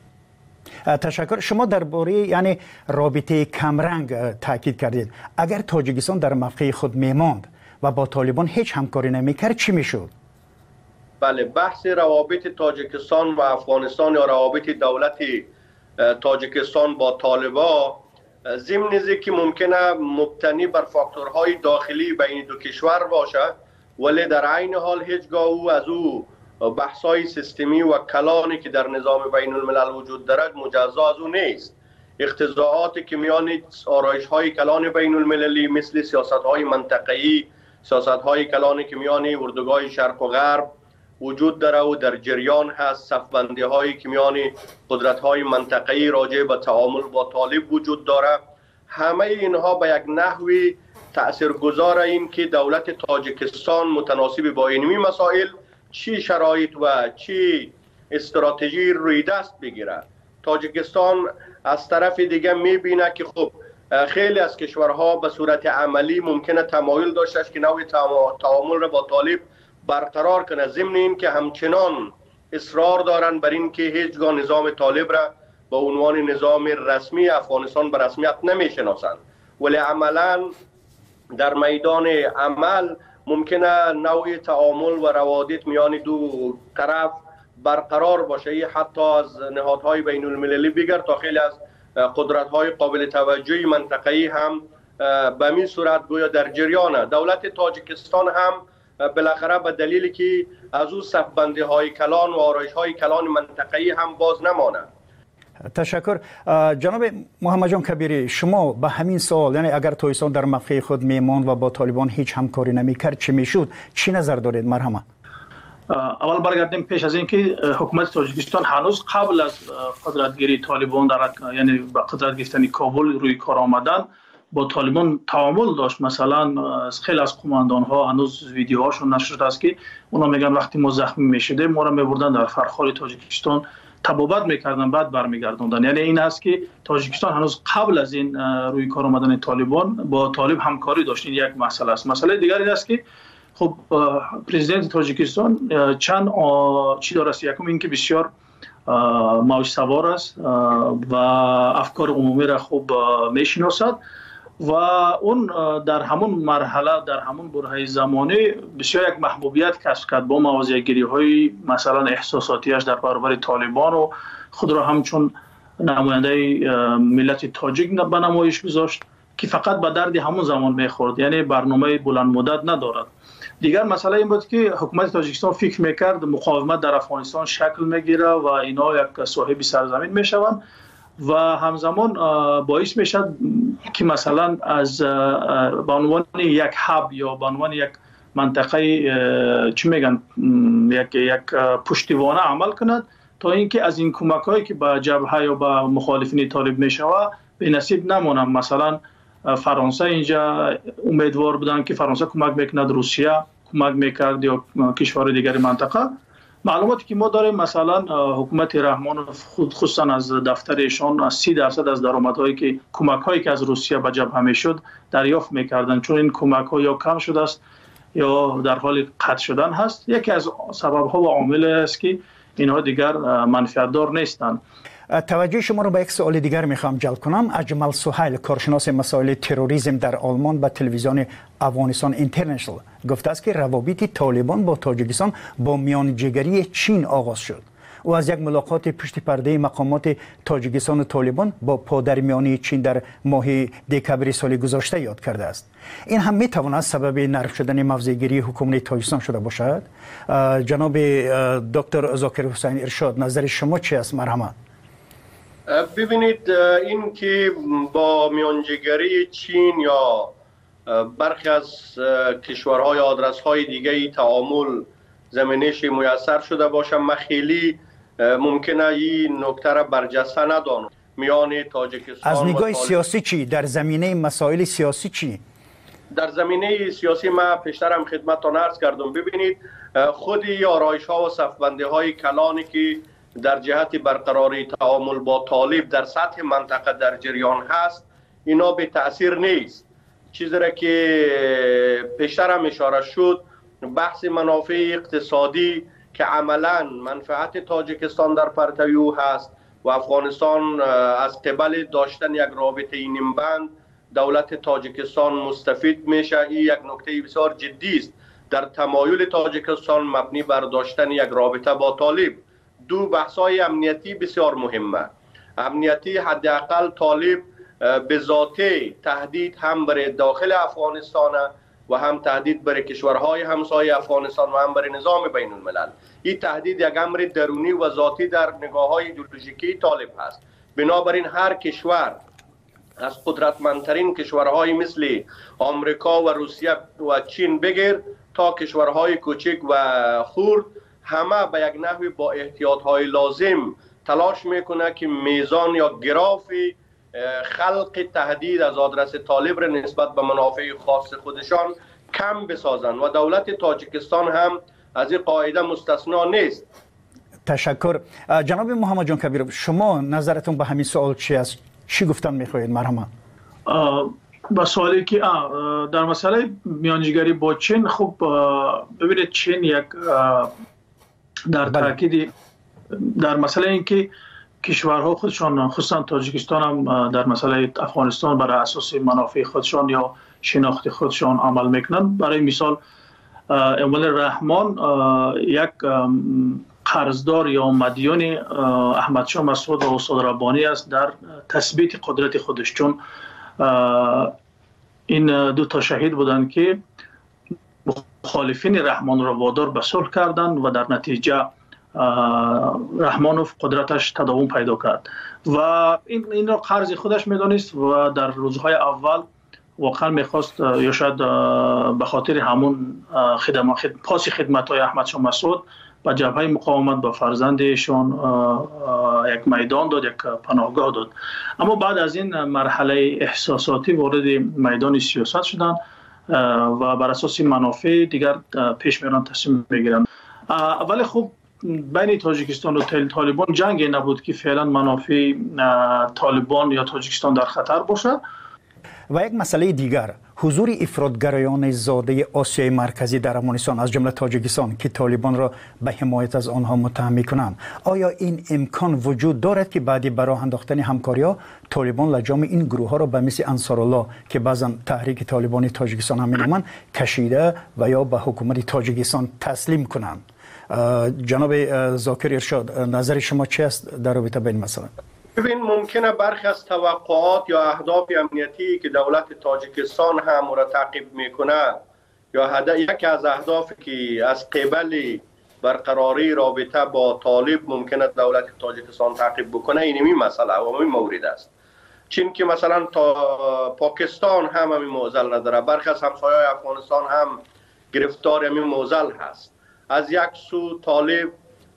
تشکر. شما درباره یعنی رابطه کمرنگ تاکید کردید. اگر تاجیکستان در موقع خود میماند و با طالبان هیچ همکاری نمیکرد چی میشد؟ بله، بحث روابط تاجیکستان و افغانستان یا روابط دولت تاجیکستان با طالبا ضمن که ممکنه مبتنی بر فاکتورهای داخلی بین دو کشور باشه، ولی در عین حال هیچگاه او از او بحث‌های سیستمی و کلانی که در نظام بین الملل وجود دارد مجزا از او نیست. اقتضاعاتی که میان آرایش‌های کلان بین المللی مثل سیاست‌های منطقه‌ای، سیاست‌های کلانی که میان اردوگاه شرق و غرب وجود داره و در جریان هست، صف‌بندی‌هایی که میان قدرت‌های منطقه‌ای راجع به تعامل با طالب وجود داره، همه اینها به یک نحوی تأثیرگذار این که دولت تاجیکستان متناسب با اینمی مسائل چی شرایط و چی استراتژی روی دست بگیره. تاجیکستان از طرف دیگه میبینه که خب خیلی از کشورها به صورت عملی ممکنه تمایل داشتش که نوع تعامل را با طالب برقرار کنه، ضمن این که همچنان اصرار دارن بر این که هیچگاه نظام طالب را به عنوان نظام رسمی افغانستان به رسمیت نمیشناسند، ولی عملا در میدان عمل ممکنه نوع تعامل و روابط میان دو طرف برقرار باشه، حتی از نهادهای بین المللی بگیر تا خیلی از قدرت‌های قابل توجهی منطقه‌ای هم به این صورت گویا در جریانه. دولت تاجیکستان هم بالاخره به دلیلی که از او صفبندی‌های کلان و آرایش‌های کلان منطقه‌ای هم باز نمانه. تشکر. جناب محمد جان کبیری، شما به همین سوال، یعنی اگر تویسان در موقع خود میماند و با طالبان هیچ همکاری نمیکرد چی میشد، چی نظر دارید؟ مرحمت. اول برگردیم پیش از اینکه حکومت تاجیکستان هنوز قبل از قدرتگیری طالبان در یعنی به قدرت گرفتن کابل روی کار آمدن با طالبان تعامل داشت. مثلا خیلی از قماندان ها هنوز ویدیوهاشون نشر شده است که اونا میگن وقتی ما زخمی میشدیم ما را میبردن در فرخار تاجیکستان تبابت میکردن بعد برمیگردوندن. یعنی این است که تاجیکستان هنوز قبل از این روی کار آمدن طالبان با طالب همکاری داشت. این یک مسئله است. مسئله دیگر این است که خب پرزیدنت تاجیکستان چند چی داره است. یکم این که بسیار موج سوار است و افکار عمومی را خوب میشناسد و اون در همون مرحله در همون برهه زمانی بسیار یک محبوبیت کسب کرد با موضع‌گیری های مثلا احساساتیش در برابر طالبان و خود را همچون نماینده ملت تاجیک به نمایش گذاشت که فقط به درد همون زمان میخورد، یعنی برنامه بلند مدت ندارد. دیگر مسئله این بود که حکومت تاجیکستان فکر میکرد مقاومت در افغانستان شکل میگیره و اینا یک صاحب سرزمین میشوند و همزمان باعث میشد که مثلا از به عنوان یک هاب یا به عنوان یک منطقه چی میگن یک یک پشتیبانه عمل کند تا اینکه از این کمک‌هایی که به جبهه یا به مخالفین طالب میشود به نصیب نمونم. مثلا فرانسه اینجا امیدوار بودن که فرانسه کمک میکند، روسیه کمک میکرد یا کشور دیگر منطقه. معلوماتی که ما داریم مثلا حکومت رحمان خود خصوصا از دفتر ایشان از سی درصد از درآمدهایی که کمک‌هایی که از روسیه به جبهه میشد دریافت میکردن، چون این کمک‌ها یا کم شده است یا در حال قطع شدن هست. یکی از سبب‌ها و عامل است که اینها دیگر منفعت دار نیستند. توجه شما رو به یک سوال دیگر میخوام جلب کنم. اجمل سهیل، کارشناس مسائل تروریسم در آلمان، به تلویزیون افغانستان اینترنشنال گفته است که روابط طالبان با تاجیکستان با میانجیگری چین آغاز شد. او از یک ملاقات پشت پرده مقامات تاجیکستان و طالبان با پادرمیانی چین در ماه دکبر سال گذشته یاد کرده است. این هم میتواند سبب نرم شدن موضع‌گیری حکومت تاجیکستان شده باشد. جناب دکتر ذاکر حسین ارشاد، نظر شما چی است؟ مرحمت. ببینید، این که با میانجیگری چین یا برخی از کشورهای آدرس‌های دیگه تعامل زمینش میسر شده باشه، من خیلی ممکنه این نکته را برجسته ندانم. میان تاجیکستان از نگاه و سیاسی چی؟ در زمینه مسائل سیاسی چی؟ در زمینه سیاسی ما پیشترم خدمتتان عرض کردم. ببینید، خودی آرایش‌ها و صفبندی‌های کلانی که در جهت برقراری تعامل با طالب در سطح منطقه در جریان هست، اینا به تأثیر نیست. چیزی را که پیشتر هم اشاره شد، بحث منافع اقتصادی که عملا منفعت تاجیکستان در پرتو او هست و افغانستان از قبل داشتن یک رابطه نیمبند دولت تاجیکستان مستفید میشه. این یک نکته بسیار جدی است در تمایل تاجیکستان مبنی بر داشتن یک رابطه با طالب. دو بحث‌های امنیتی بسیار مهمه. امنیتی، حداقل طالب به ذاته تهدید هم برای داخل افغانستان و هم تهدید برای کشورهای همسایه افغانستان و هم برای نظام بین الملل. این تهدید یک امر درونی و ذاتی در نگاه‌های ایدئولوژیکی طالب هست. بنابراین هر کشور از قدرتمندترین کشورهای مثل آمریکا و روسیه و چین بگیر تا کشورهای کوچک و خرد، همه به یک نحوی با احتیاط‌های لازم تلاش میکنه که میزان یا گراف خلق تهدید از آدرس طالب را نسبت به منافع خاص خودشان کم بسازند و دولت تاجیکستان هم از این قاعده مستثنا نیست. تشکر. جناب محمد جان کبیر، شما نظرتون به همین سوال چی است؟ چی گفتن میخواهید؟ مرحمت. با سوالی که در مسئله میانجیگری با چین، خب ببینید چین یک در تاکید در مسئله اینکه کشورها خودشان خصوصا تاجیکستان هم در مسئله افغانستان برای اساس منافع خودشان یا شناخت خودشان عمل میکنن. برای مثال اموال رحمان یک قرضدار یا مدیون احمد شاه مسعود و استاد ربانی است در تثبیت قدرت خودش، چون این دو تا شهید بودند که مخالفین رحمان را وادار به صلح کردند و در نتیجه رحمانوف قدرتش تداوم پیدا کرد و این این را قرض خودش میدانست و در روزهای اول واقعا میخواست یا شاید به خاطر همون خدمات پاس خدمت های احمد شاه مسعود به جبهه مقاومت به فرزندشان یک میدان داد، یک پناهگاه داد. اما بعد از این مرحله احساساتی وارد میدان سیاست شدن و بر اساس منافع دیگر پیش میرن، تصمیم میگیرن. ولی خب بین تاجیکستان و طالبان جنگی نبود که فعلا منافع طالبان یا تاجیکستان در خطر باشد. و یک مسئله دیگر، حضور افراطگرایان زاده آسیای مرکزی در افغانستان از جمله تاجیکستان که طالبان را به حمایت از آنها متهم می‌کنند، آیا این امکان وجود دارد که بعدی برای انداختن همکاری‌ها طالبان لجام این گروه‌ها را به مثل انصارالله که بعضا تحریک طالبانی تاجیکستان هم می‌نامند کشیده و یا به حکومت تاجیکستان تسلیم کنند؟ جناب ذاکر ارشاد، نظر شما چی است در رابطه با این مسئله؟ ببین، ممکنه برخی از توقعات یا اهداف امنیتی که دولت تاجیکستان هم را تعقیب میکنه یا هدف یکی از اهدافی که از قبل برقراری رابطه با طالب ممکنه دولت تاجیکستان تعقیب بکنه، این مسئله و این مورد است. چون که مثلا تا پاکستان هم همین معضل نداره، برخی از همسایه‌های افغانستان هم گرفتار همین معضل هست. از یک سو طالب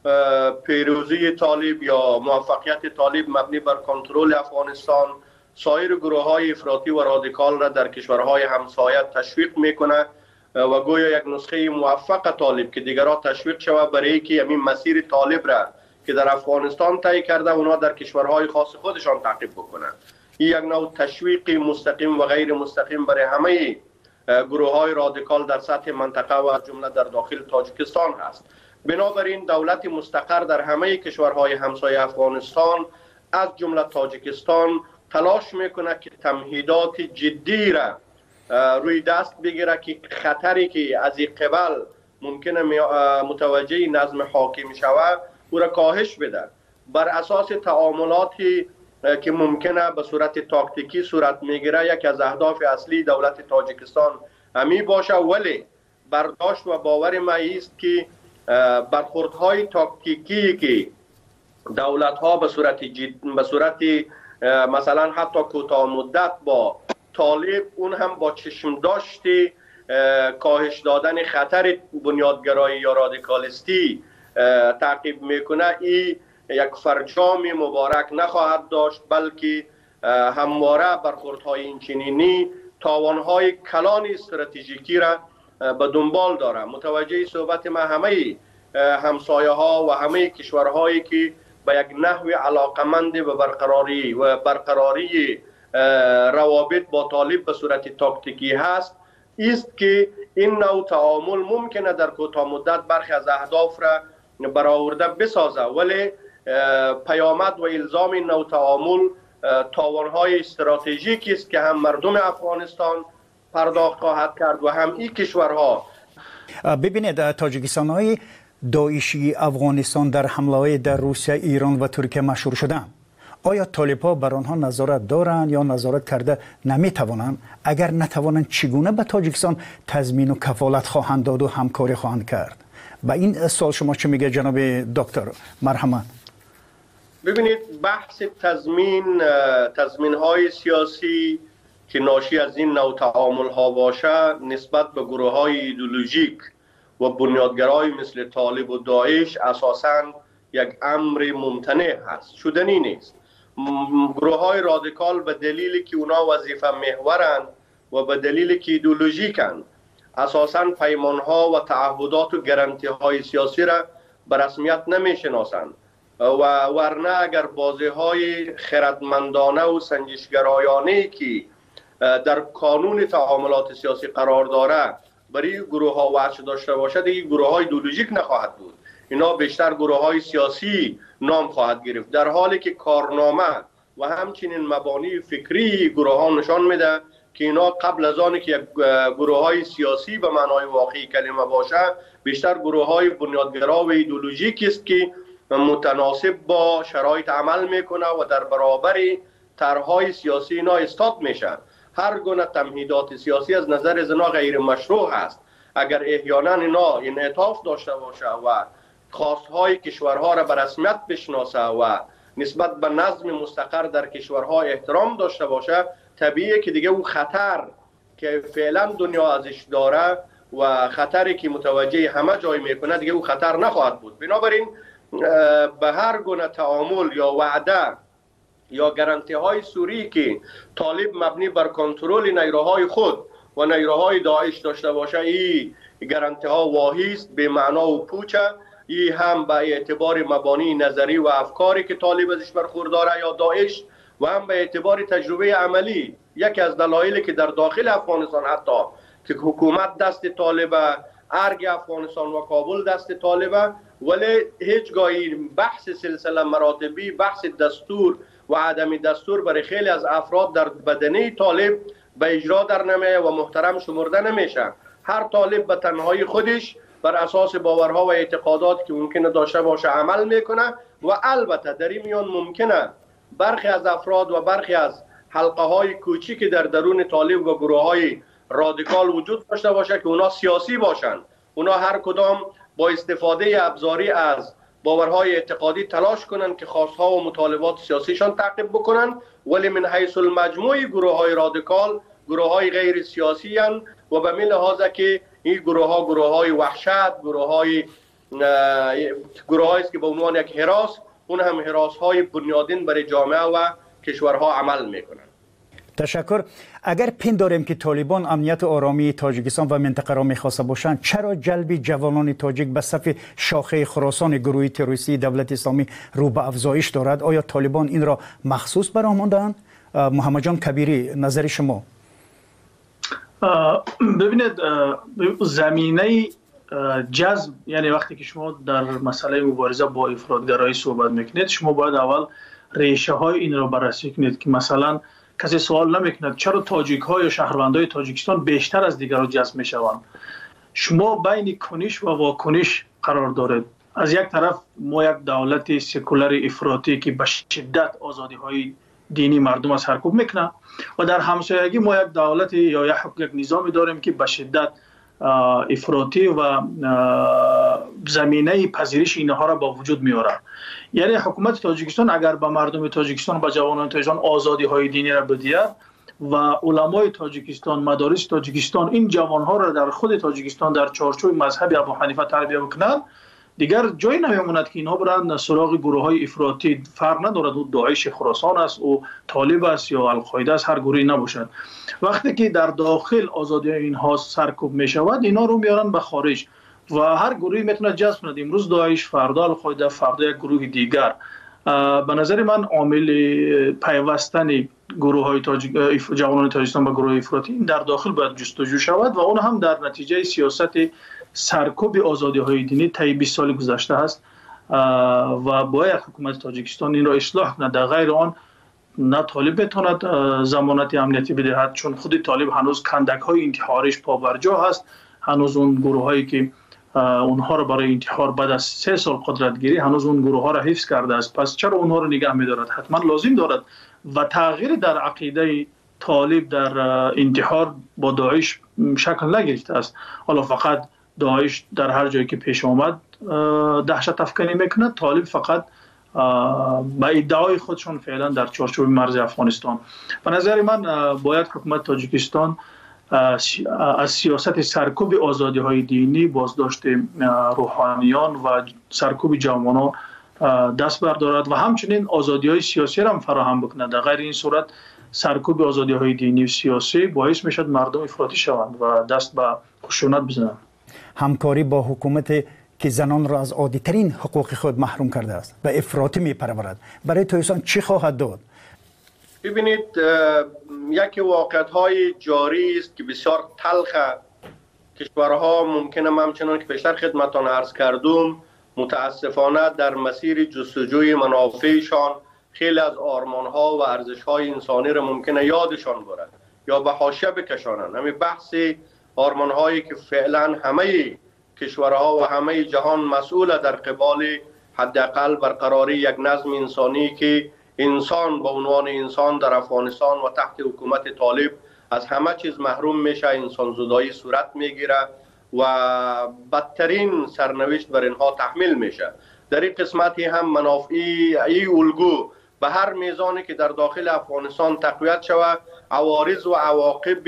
پیروزی طالب یا موفقیت طالب مبنی بر کنترل افغانستان سایر گروه های افراطی و رادیکال را در کشورهای همسایه تشویق میکنه و گویا یک نسخه موفق طالب که دیگران تشویق شود برای که همین مسیر طالب را که در افغانستان طی کرده اونا در کشورهای خاص خودشان تعقیب بکنه. این یک نوع تشویق مستقیم و غیر مستقیم برای همه گروه های رادیکال در سطح منطقه و جمله در داخل تاجیکستان هست. بنابراین دولت مستقر در همه کشورهای همسایه افغانستان از جمله تاجیکستان تلاش میکنه که تمهیدات جدی را روی دست بگیره که خطری که از این قبل ممکنه متوجه نظم حاکم شود او را کاهش بده. بر اساس تعاملاتی که ممکنه به صورت تاکتیکی صورت میگیره، یک از اهداف اصلی دولت تاجیکستان همی باشه، ولی برداشت و باور ما است که برخوردهای تاکتیکی که دولت‌ها به صورت جد... به صورت مثلا حتی کوتاه مدت با طالب اون هم با چشم داشتی کاهش دادن خطر بنیادگرایی یا رادیکالیستی تعقیب میکنه، این یک فرجام مبارک نخواهد داشت، بلکه همواره برخوردهای اینچنینی تاوانهای کلان استراتژیکی را به دنبال داره. متوجه صحبت ما همه همسایه ها و همه کشورهایی که به یک نحو علاقمند به برقراری و برقراری روابط با طالب به صورت تاکتیکی هست است که این نوع تعامل ممکنه در کوتاه مدت برخی از اهداف را برآورده بسازه، ولی پیامد و الزام این نوع تعامل تاوانهای استراتژیکی است که هم مردم افغانستان پرداخت خواهد کرد و هم این کشورها. ببینید، تاجیکستان های داعشی افغانستان در حمله های در روسیه، ایران و ترکیه مشهور شدند. آیا طالب ها بر آنها نظارت دارند یا نظارت کرده نمی توانند؟ اگر نتوانند چگونه به تاجیکستان تضمین و کفالت خواهند داد و همکاری خواهند کرد؟ به این سوال شما چه میگه جناب دکتر؟ مرحمت. ببینید، بحث تضمین تضمین های سیاسی که ناشی از این نوع تعامل ها باشه نسبت به گروه های ایدئولوژیک و بنیادگرای مثل طالب و داعش اساساً یک امر ممتنع هست، شدنی نیست. گروه های رادیکال به دلیلی که اونا وظیفه محورند و به دلیلی که ایدئولوژیکند اساساً پیمان ها و تعهدات و گارانتی های سیاسی را به رسمیت نمی شناسند و ورنه اگر بازی های خردمندانه و سنجشگرایانه که در قانون تعاملات سیاسی قرار داره برای گروه ها وجه داشته باشد، این گروه های ایدئولوژیک نخواهد بود، اینا بیشتر گروه های سیاسی نام خواهد گرفت، در حالی که کارنامه و همچنین مبانی فکری گروه ها نشان میده که اینا قبل از آنی که یک گروه های سیاسی به معنای واقعی کلمه باشه بیشتر گروه های بنیادگرا و ایدئولوژیکی است که متناسب با شرایط عمل میکنه و در برابر طرحهای سیاسی اینا استاد میشن. هر گونه تمهیدات سیاسی از نظر زنا غیر مشروع است. اگر احیانا اینا انعطاف داشته باشه و خواستهای کشورها را به رسمیت بشناسه و نسبت به نظم مستقر در کشورها احترام داشته باشه، طبیعیه که دیگه او خطر که فعلا دنیا ازش داره و خطری که متوجه همه جای میکنه دیگه او خطر نخواهد بود. بنابراین به هر گونه تعامل یا وعده یا گارانتی های سوری که طالب مبنی بر کنترل نیروهای خود و نیروهای داعش داشته باشه، این گارانتی ها واهی است، به معنا و پوچه. این هم به اعتبار مبانی نظری و افکاری که طالب ازش برخورداره یا داعش و هم به اعتبار تجربه عملی. یکی از دلایلی که در داخل افغانستان حتی که حکومت دست طالبه، ارگ افغانستان و کابل دست طالبه، ولی هیچگاهی بحث سلسله مراتبی، بحث دستور و عدم دستور برای خیلی از افراد در بدنه طالب به اجرا در نمیه و محترم شمرده نمیشه. هر طالب به تنهایی خودش بر اساس باورها و اعتقادات که ممکنه داشته باشه عمل میکنه و البته در این میان ممکنه برخی از افراد و برخی از حلقه های کوچیک که در درون طالب و گروه های رادیکال وجود داشته باشه که اونا سیاسی باشن. اونا هر کدام با استفاده ابزاری از باورهای اعتقادی تلاش کنن که خواستها و مطالبات سیاسیشان تعقیب بکنن، ولی من حیث المجموع گروه های رادیکال گروه های غیر سیاسی هن و به لحاظه که این گروه ها گروه های وحشت، گروه های گروه هایی است که به عنوان یک هراس، اون هم هراس های بنیادین برای جامعه و کشورها عمل میکنن. تشکر. اگر پنداریم که طالبان امنیت و آرامی تاجیکستان و منطقه را می‌خواسته باشند، چرا جلب جوانان تاجیک به صف شاخه خراسان گروه تروریستی دولت اسلامی رو به افزایش دارد؟ آیا طالبان این را مخصوص برآمدند؟ محمد جان کبیری، نظر شما؟ ببینید، زمینه جذب، یعنی وقتی که شما در مسئله مبارزه با افراطگرایی صحبت میکنید، شما باید اول ریشه های این را بررسی کنید که مثلا کسی سوال نمیکند چرا تاجیک ها یا شهروندای تاجیکستان بیشتر از دیگران جذب میشوند. شما بین کنش و واکنش قرار دارید. از یک طرف ما یک دولت سکولار افراطی که به شدت آزادی های دینی مردم از سرکوب میکنه و در همسایگی ما یک دولت یا یک یک نظامی داریم که به شدت افراطی و زمینه پذیرش اینها را با وجود میاره. یعنی حکومت تاجیکستان اگر به مردم تاجیکستان، به جوانان تاجیکستان آزادی های دینی را بدهد و علمای تاجیکستان، مدارس تاجیکستان این جوانها را در خود تاجیکستان در چارچوب مذهب ابو حنیفه تربیت بکنند، دیگر جایی نمیموند که اینا برند سراغ گروه های افراطی. فرق ندارد او داعش خراسان است او طالب است یا القاعده است، هر گروهی نباشد. وقتی که در داخل آزادی اینها سرکوب می شود، اینا رو میارن به خارج و هر گروهی میتونه جذب کند. امروز داعش، فردا القاعده، فردا یک گروه دیگر. به نظر من عامل پیوستن گروه های تاجیک جوانان تاجیکستان به گروه افراطی در داخل باید جستجو شود و اون هم در نتیجه سیاست سرکوب آزادی های دینی طی بیست سال گذشته است و باید حکومت تاجیکستان این را اصلاح کند. در غیر آن نه طالب بتواند ضمانت امنیتی بدهد، چون خود طالب هنوز کندک های انتحاریش پابرجا هست. هنوز اون گروه هایی که اونها را برای انتحار بعد از سه سال قدرت گیری هنوز اون گروه ها را حفظ کرده است. پس چرا اونها را نگه می‌دارد؟ حتما لازم دارد و تغییر در عقیده طالب در انتحار با داعش شکل نگرفته است. حالا فقط داعش در هر جایی که پیش آمد دهشت افکنی میکنه، طالب فقط با ادعای خودشون فعلا در چارچوب مرز افغانستان. به نظر من باید حکومت تاجیکستان از سیاست سرکوب آزادی های دینی، بازداشت روحانیان و سرکوب جوانان دست بردارد و همچنین آزادی های سیاسی را هم فراهم بکند. در غیر این صورت سرکوب آزادی های دینی و سیاسی باعث میشد مردم افراطی شوند و دست به خشونت بزنند. همکاری با حکومت که زنان را از عادی ترین حقوق خود محروم کرده است و افراطی می پرورد، برای تاجیکستان چی خواهد داد؟ ببینید، یکی واقعیت‌های جاری است که بسیار تلخ. کشورها ممکنه همچنان که پیشتر خدمتتان عرض کردم متاسفانه در مسیر جستجوی منافعشان خیلی از آرمان‌ها و ارزش‌های انسانی را ممکنه یادشان برد یا به حاشیه بکشانند. همین بحث هورمون هایی که فعلا همه کشورها و همه جهان مسئول در قبال حداقل برقراری یک نظم انسانی که انسان به عنوان انسان در افغانستان و تحت حکومت طالب از همه چیز محروم میشه، انسان زدایی صورت میگیره و بدترین سرنوشت بر اینها تحمیل میشه. در این قسمتی هم منافعی ای الگو به هر میزانی که در داخل افغانستان تقویت شود عوارض و عواقب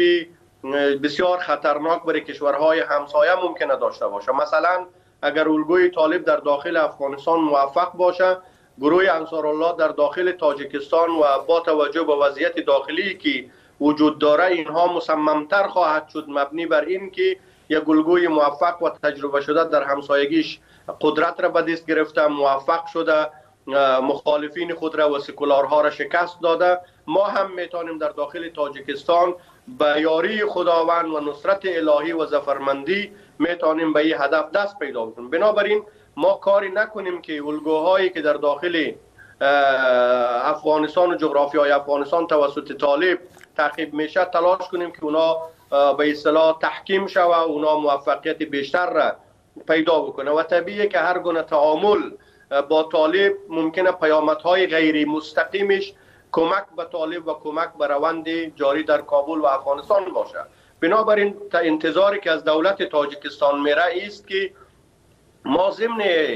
بسیار خطرناک برای کشورهای همسایه ممکنه داشته باشه. مثلا اگر الگوی طالب در داخل افغانستان موفق باشه، گروه انصارالله در داخل تاجیکستان و با توجه به وضعیت داخلی که وجود داره اینها مصممتر خواهد شد مبنی بر این که یک الگوی موفق و تجربه شده در همسایگیش قدرت را به دست گرفته، موفق شده، مخالفین خود را و سکولارها را شکست داده. ما هم میتونیم در داخل تاجیکستان به یاری خداوند و نصرت الهی و ظفرمندی میتونیم به این هدف دست پیدا کنیم. بنابراین ما کاری نکنیم که الگوهایی که در داخل افغانستان و جغرافیای افغانستان توسط طالب تعقیب میشه تلاش کنیم که اونا به اصطلاح تحکیم شوه و اونا موفقیت بیشتر را پیدا بکنه و طبیعیه که هر گونه تعامل با طالب ممکنه پیامدهای غیر مستقیمش کمک به طالب و کمک به روند جاری در کابل و افغانستان باشه. بنابراین تا انتظاری که از دولت تاجیکستان میره است که ما ضمن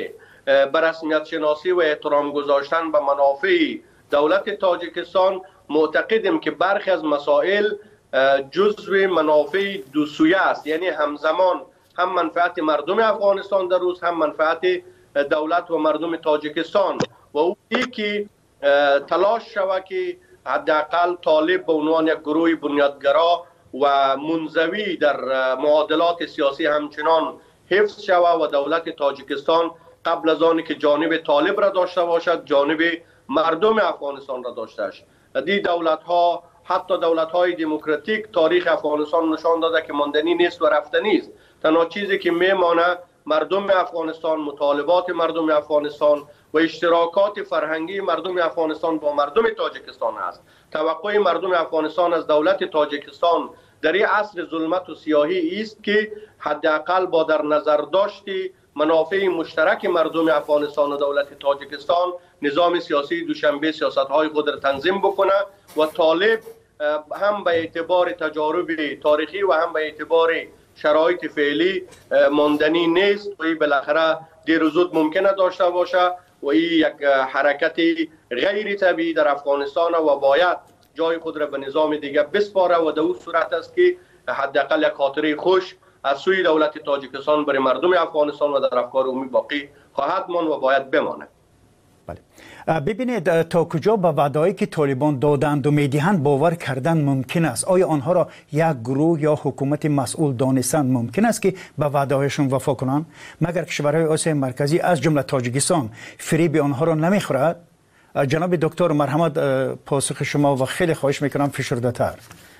به رسمیت شناسی و احترام گذاشتن به منافع دولت تاجیکستان معتقدیم که برخی از مسائل جزو منافع دو سویه است، یعنی همزمان هم منفعت مردم افغانستان در روز هم منفعت دولت و مردم تاجیکستان و او که تلاش شود که حداقل طالب به عنوان یک گروه بنیادگرا و منزوی در معادلات سیاسی همچنان حفظ شود و دولت تاجیکستان قبل از آنی که جانب طالب را داشته باشد جانب مردم افغانستان را داشته است. دی دولت ها حتی دولت های دموکراتیک تاریخ افغانستان نشان داده که ماندنی نیست و رفتنی است. تنها چیزی که میمانه مردم افغانستان، مطالبات مردم افغانستان و اشتراکات فرهنگی مردم افغانستان با مردم تاجیکستان است. توقع مردم افغانستان از دولت تاجیکستان در این عصر ظلمت و سیاهی است که حداقل با در نظر داشتی منافع مشترک مردم افغانستان و دولت تاجیکستان نظام سیاسی دوشنبه سیاست های خود را تنظیم بکنه و طالب هم به اعتبار تجارب تاریخی و هم به اعتبار شرایط فعلی ماندنی نیست و این بالاخره دیر و زود ممکنه داشته باشه و این یک حرکت غیر طبیعی در افغانستان و باید جای خود را به نظام دیگه بسپاره و در اون صورت است که حداقل یک خاطره خوش از سوی دولت تاجیکستان برای مردم افغانستان و در افکار عمومی باقی خواهد ماند و باید بماند. بله. ببینید تا کجا به وعده‌ای که طالبان دادند و میدهند باور کردن ممکن است؟ آیا آنها را یک گروه یا حکومت مسئول دانستند ممکن است که به وعده‌هایشان وفا کنند؟ مگر کشورهای آسیای مرکزی از جمله تاجیکستان فریب آنها را نمیخورد؟ جناب دکتر مرحمت پاسخ شما و خیلی خواهش میکنم فشرده تر.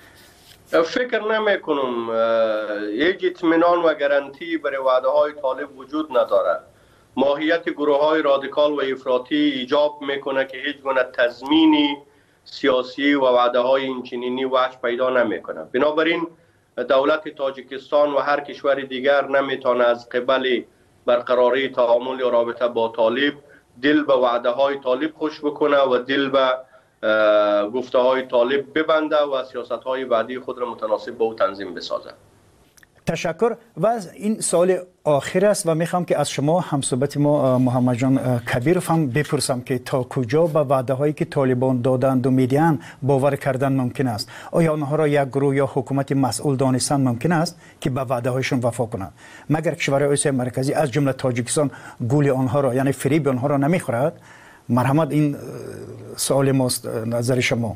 فکر نمی کنم یک اطمینان و گارانتی برای وعده های طالب وجود ندارد. ماهیت گروه های رادیکال و افراطی ایجاب میکنه که هیچ گونه تضمینی سیاسی و وعده های اینچنینی وجه پیدا نمیکنه. بنابراین دولت تاجیکستان و هر کشور دیگر نمیتونه از قبل برقراری تعامل یا رابطه با طالب دل به وعده های طالب خوش بکنه و دل به گفته های طالب ببنده و سیاست های بعدی خود را متناسب با او تنظیم بسازه. تشکر. و این سال آخر است و میخوام که از شما همصحبت ما محمد جان کبیرов هم بپرسم که تا کجا به وعده هایی که طالبان دادند و میدهند باور کردن ممکن است؟ آیا آنها را یک گروه یا حکومت مسئول دانستن ممکن است که به وعده هایشان وفا کنند؟ مگر کشورهای آسیای مرکزی از جمله تاجیکستان گول آنها را یعنی فریب آنها را نمیخورد؟ مرحمت این سوال ماست، نظر شما.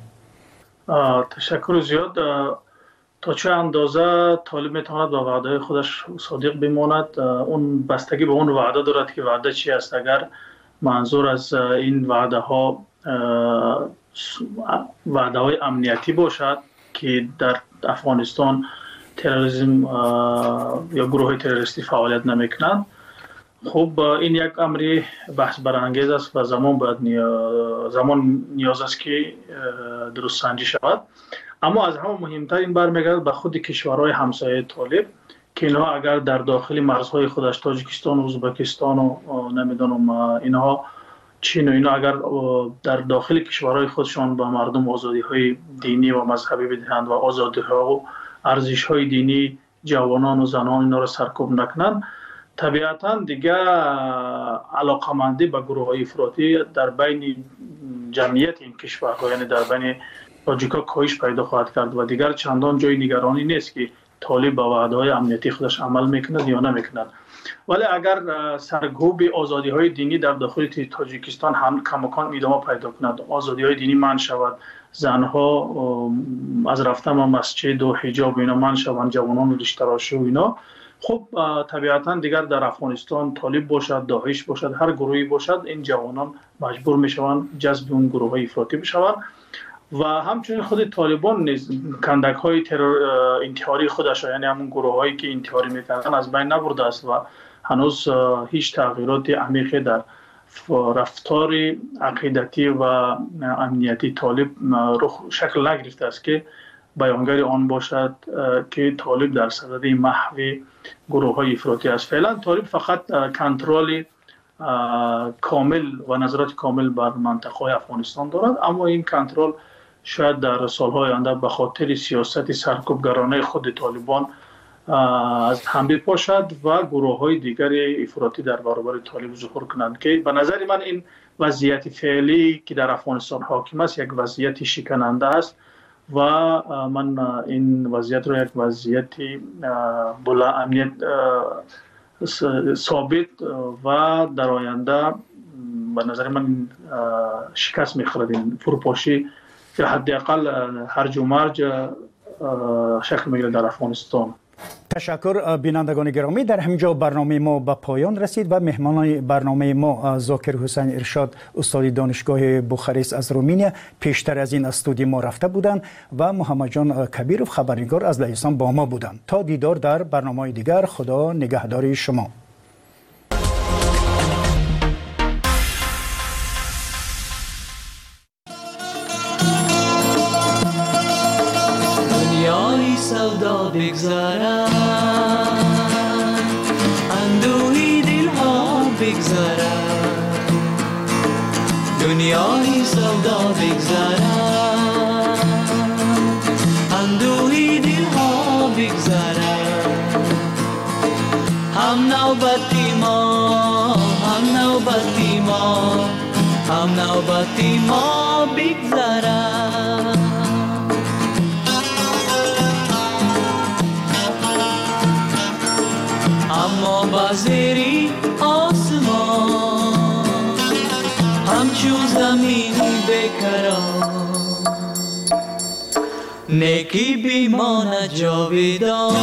تشکر زیاد. تا چه اندازه طالب میتواند با وعده خودش صادق بماند اون بستگی به اون وعده دارد که وعده چی است. اگر منظور از این وعده ها وعده های امنیتی باشد که در افغانستان تروریسم یا گروه تروریستی فعالیت نمیکنند، خب این یک امری بحث برانگیز است و زمان باید نیا... زمان نیاز است که درست سنجی شود. اما از همه مهمتر این برمیگردد به خود کشورهای همسایه طالب که اینها اگر در داخل مرزهای خودش تاجیکستان و ازبکستان و نمیدونم اینها چین و اینا اگر در داخل کشورهای خودشان به مردم آزادی های دینی و مذهبی بدهند و آزادی ها و ارزش های دینی جوانان و زنان اینا را سرکوب نکنند، طبیعتا دیگه علاقمندی به گروه های افراطی در بین جمعیت این کشورها یعنی در بین تاجیکا کاهش پیدا خواهد کرد و دیگر چندان جای نگرانی نیست که طالب با وعده‌های امنیتی خودش عمل میکند یا نمیکند. ولی اگر سرکوب آزادی های دینی در داخل تاجیکستان هم کماکان ادامه پیدا کند، آزادی های دینی منع شود، زنها از رفتن به مسجد و حجاب اینا منع شوند، جوانان ریش تراشی و اینا، خب طبیعتا دیگر در افغانستان طالب باشد، داعش باشد، هر گروهی باشد، این جوانان مجبور میشوند جذب اون گروه های افراطی بشوند و همچنین خود طالبان نیز کندک های ترور انتحاری خودش یعنی همون گروه هایی که انتحاری میکنن از بین نبرده است و هنوز هیچ تغییرات عمیقی در رفتار عقیدتی و امنیتی طالب رخ شکل نگرفته است که بیانگر آن باشد که طالب در صدد محو گروه های افراطی است. فعلا طالب فقط کنترل کامل و نظارت کامل بر منطقه افغانستان دارد، اما این کنترل شاید در سالهای آینده به خاطر سیاست سرکوبگرانه خود طالبان از هم بپاشد و گروه های دیگر افراطی در برابر طالب ظهور کنند که به نظر من این وضعیت فعلی که در افغانستان حاکم است یک وضعیت شکننده است و من این وضعیت را یک وضعیت بلا امنیت ثابت و در آینده به نظر من شکست می‌خورد این فروپاشی که حداقل هرج و مرج شکل می‌گیرد در افغانستان. تشکر بینندگان گرامی، در همینجا برنامه ما به پایان رسید و مهمان برنامه ما ذاکر حسین ارشاد استاد دانشگاه بوخارست از رومانیا پیشتر از این استودیو ما رفته بودند و محمد جان کبیروف خبرنگار از لهستان با ما بودند. تا دیدار در برنامه دیگر، خدا نگهدار شما. سودا بگذارد اندوهی دلها بگذارد دنیای سودا بگذارد اندوهی دلها بگذارد هم نوبتی ما هم نوبتی ما هم نوبتی ما بگذارد اما بازری آسمان همچون زمین بکران نیکی بیماند جاویدان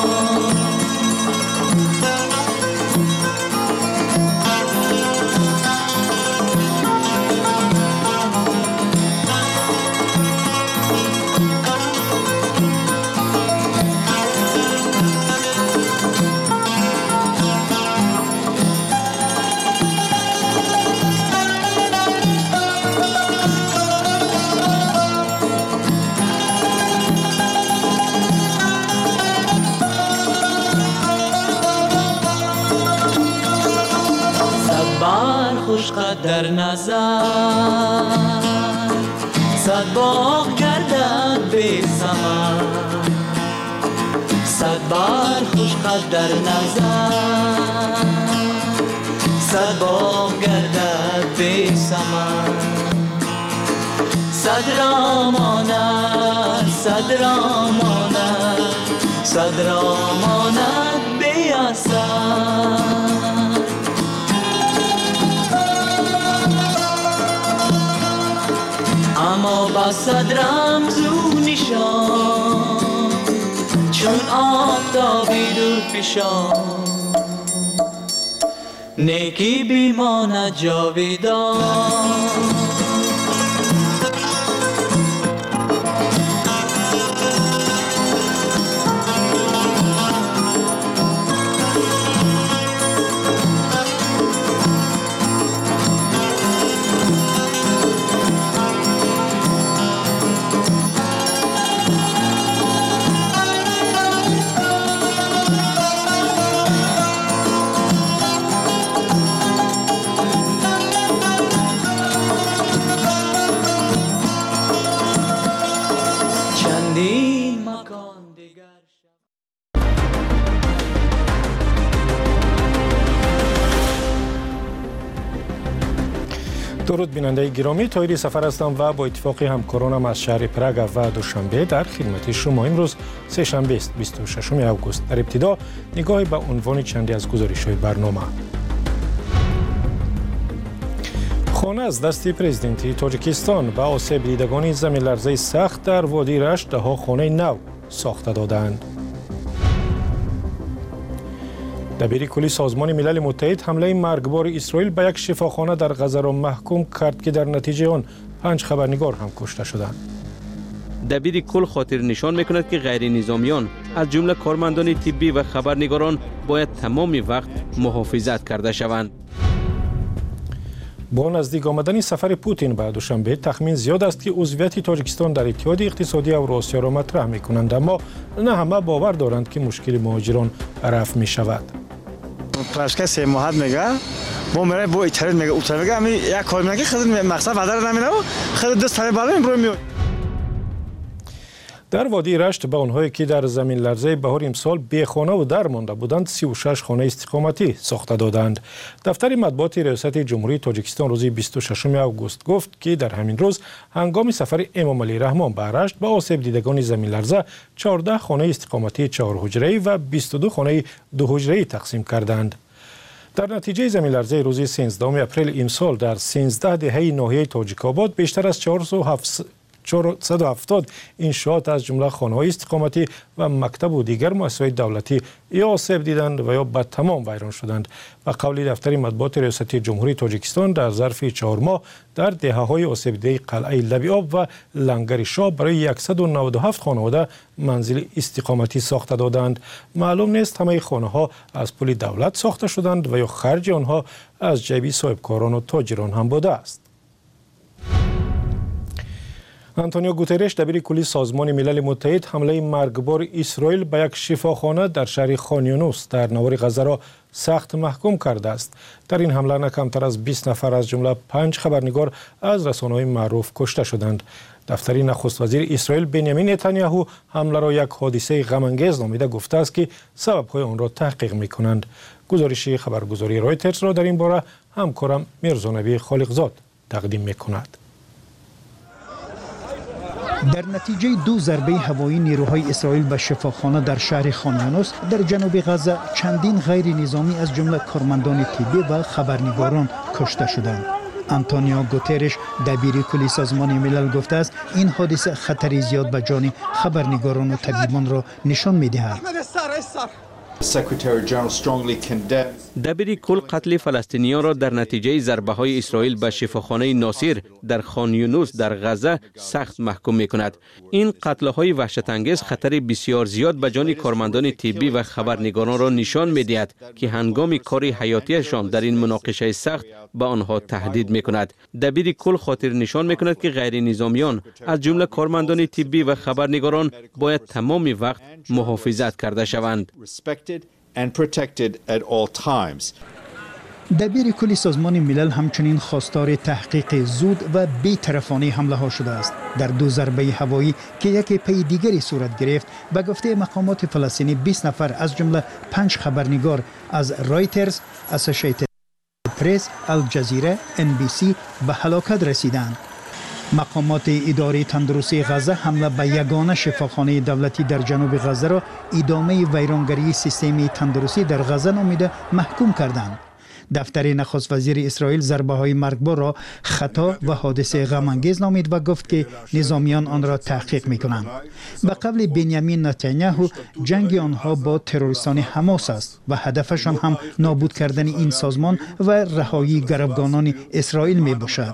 در نظر صد باغ گردد به ثمر صد بار خوش قد در نظر صد باغ گردد به ثمر صد را ماند صد را ماند صد را ماند به اثر اما با صد رمزو نشان چون آفتابی دور فشان نیکی بیماند جاویدان درود بیننده گرامی، تایری سفر هستم و با اتفاق همکارانم از شهر پراگ و دوشنبه در خدمت شما. امروز سه شنبه است بیست و ششم اوگوست. در ابتدا نگاهی به عنوان چندی از گزارش‌های برنامه. خانه از دست پرزیدنتی تاجیکستان به آسیب دیدگان زمین لرزه سخت در وادی رشت ده ها خانه نو ساخته دادند. دبیر کلی سازمان ملل متحد حمله مرگبار اسرائیل به یک شفاخانه در غزه را محکوم کرد که در نتیجه آن پنج خبرنگار هم کشته شدند. دبیر کل خاطر نشان میکند که غیر نظامیان از جمله کارمندان طبی و خبرنگاران باید تمام وقت محافظت کرده شوند. با نزدیک آمدن سفر پوتین به دوشنبه تخمین زیاد است که عضویت تاجیکستان در اتحاد اقتصادی اوراسیا را مطرح میکنند، اما نه همه باور دارند که مشکل مهاجران رفع می شود. پرشکه سه ماه میگه ما میره با اتحاد میگه اوتر میگه می یک کار میگه خود مقصد بدر نمیره خود دست تای بالا امرو میاد. در وادی رشت به آنهایی که در زمین لرزه بهار امسال بی خانه و در مانده بودند سی و شش خانه استقامتی ساخته دادند. دفتر مطبوعات ریاست جمهوری تاجیکستان روز بیست و ششم اوگوست گفت که در همین روز هنگام سفر امام علی رحمان به رشت به آسیب دیدگان زمین لرزه چهارده خانه استقامتی چهار حجره‌ای و بیست و دو خانه دو حجره‌ای تقسیم کردند. در نتیجه زمین لرزه روز سیزدهم اپریل امسال در سیزده دهه ناحیه تاجیک‌آباد بیشتر از چهارصد و هفتاد انشاءات از جمله خانه‌های استقامتی و مکتب و دیگر مؤسسات دولتی یا آسیب دیدند و یا به تمام ویران شدند. به قول دفتر مطبوعات ریاست جمهوری تاجیکستان در ظرف چهار ماه در دهه‌های آسیب دیده قلعه لبی آب و لنگر شاه برای صد و نود و هفت خانواده منزل استقامتی ساخته دادند. معلوم نیست همه خانه‌ها از پول دولت ساخته شدند و یا خرج آنها از جیب صاحبکاران و تاجران هم بوده است. آنتونیو گوترش دبیر کلی سازمان ملل متحد حمله مرگبار اسرائیل به یک شفاخانه در شهر خان یونس در نوار غزه را سخت محکوم کرده است. در این حمله نه کمتر از بیست نفر از جمله پنج خبرنگار از رسانه‌های معروف کشته شدند. دفتر نخست وزیر اسرائیل بنیامین نتانیاهو حمله را یک حادثه غم‌انگیز نامیده گفته است که سبب‌های آن را تحقیق می‌کنند. گزارش خبرگزاری رایترز را در این باره همکارم میرزا نبی خالقزاد تقدیم می‌کند. در نتیجه دو ضربه هوایی نیروهای اسرائیل به شفاخانه در شهر خان یونس در جنوب غزه چندین غیر نظامی از جمله کارمندان طبی و خبرنگاران کشته شدند. آنتونیو گوترش دبیر کلی سازمان ملل گفته است این حادثه خطری زیاد به جان خبرنگاران و طبیبان را نشان می‌دهد. دبیر کل قتل فلسطینیان را در نتیجه ضربه های اسرائیل به شفاخانه ناصر در خان یونس در غزه سخت محکوم می کند. این قتل های وحشت انگیز خطر بسیار زیاد به جان کارمندان طبی و خبرنگاران را نشان می دهد که هنگام کار حیاتیشان در این مناقشه سخت به آنها تهدید می کند. دبیر کل خاطر نشان می کند که غیر نظامیان از جمله کارمندان طبی و خبرنگاران باید تمام وقت محافظت کرده شوند. and protected at all times. دبیر کلی سازمان ملل همچنین خواستار تحقیق زود و بی‌طرفانه حمله ها شده است. در دو ضربه هوایی که یکی پی دیگری صورت گرفت به گفته مقامات فلسطینی بیست نفر از جمله پنج خبرنگار از رایترز، اسوسییتد پرس، الجزیره، ان بی سی به هلاکت رسیدند. مقامات اداره تندرستی غزه حمله به یگانه شفاخانه دولتی در جنوب غزه را ادامه ویرانگری سیستم تندرستی در غزه نامیده محکوم کردند. دفتر نخست وزیر اسرائیل ضربه های مرگبار را خطا و حادثه غم‌انگیز نامید و گفت که نظامیان آن را تحقیق می‌کنند. به قول بنیامین نتانیاهو جنگ آنها با تروریستان حماس است و هدفشان هم نابود کردن این سازمان و رهایی گروگانان اسرائیل میباشد.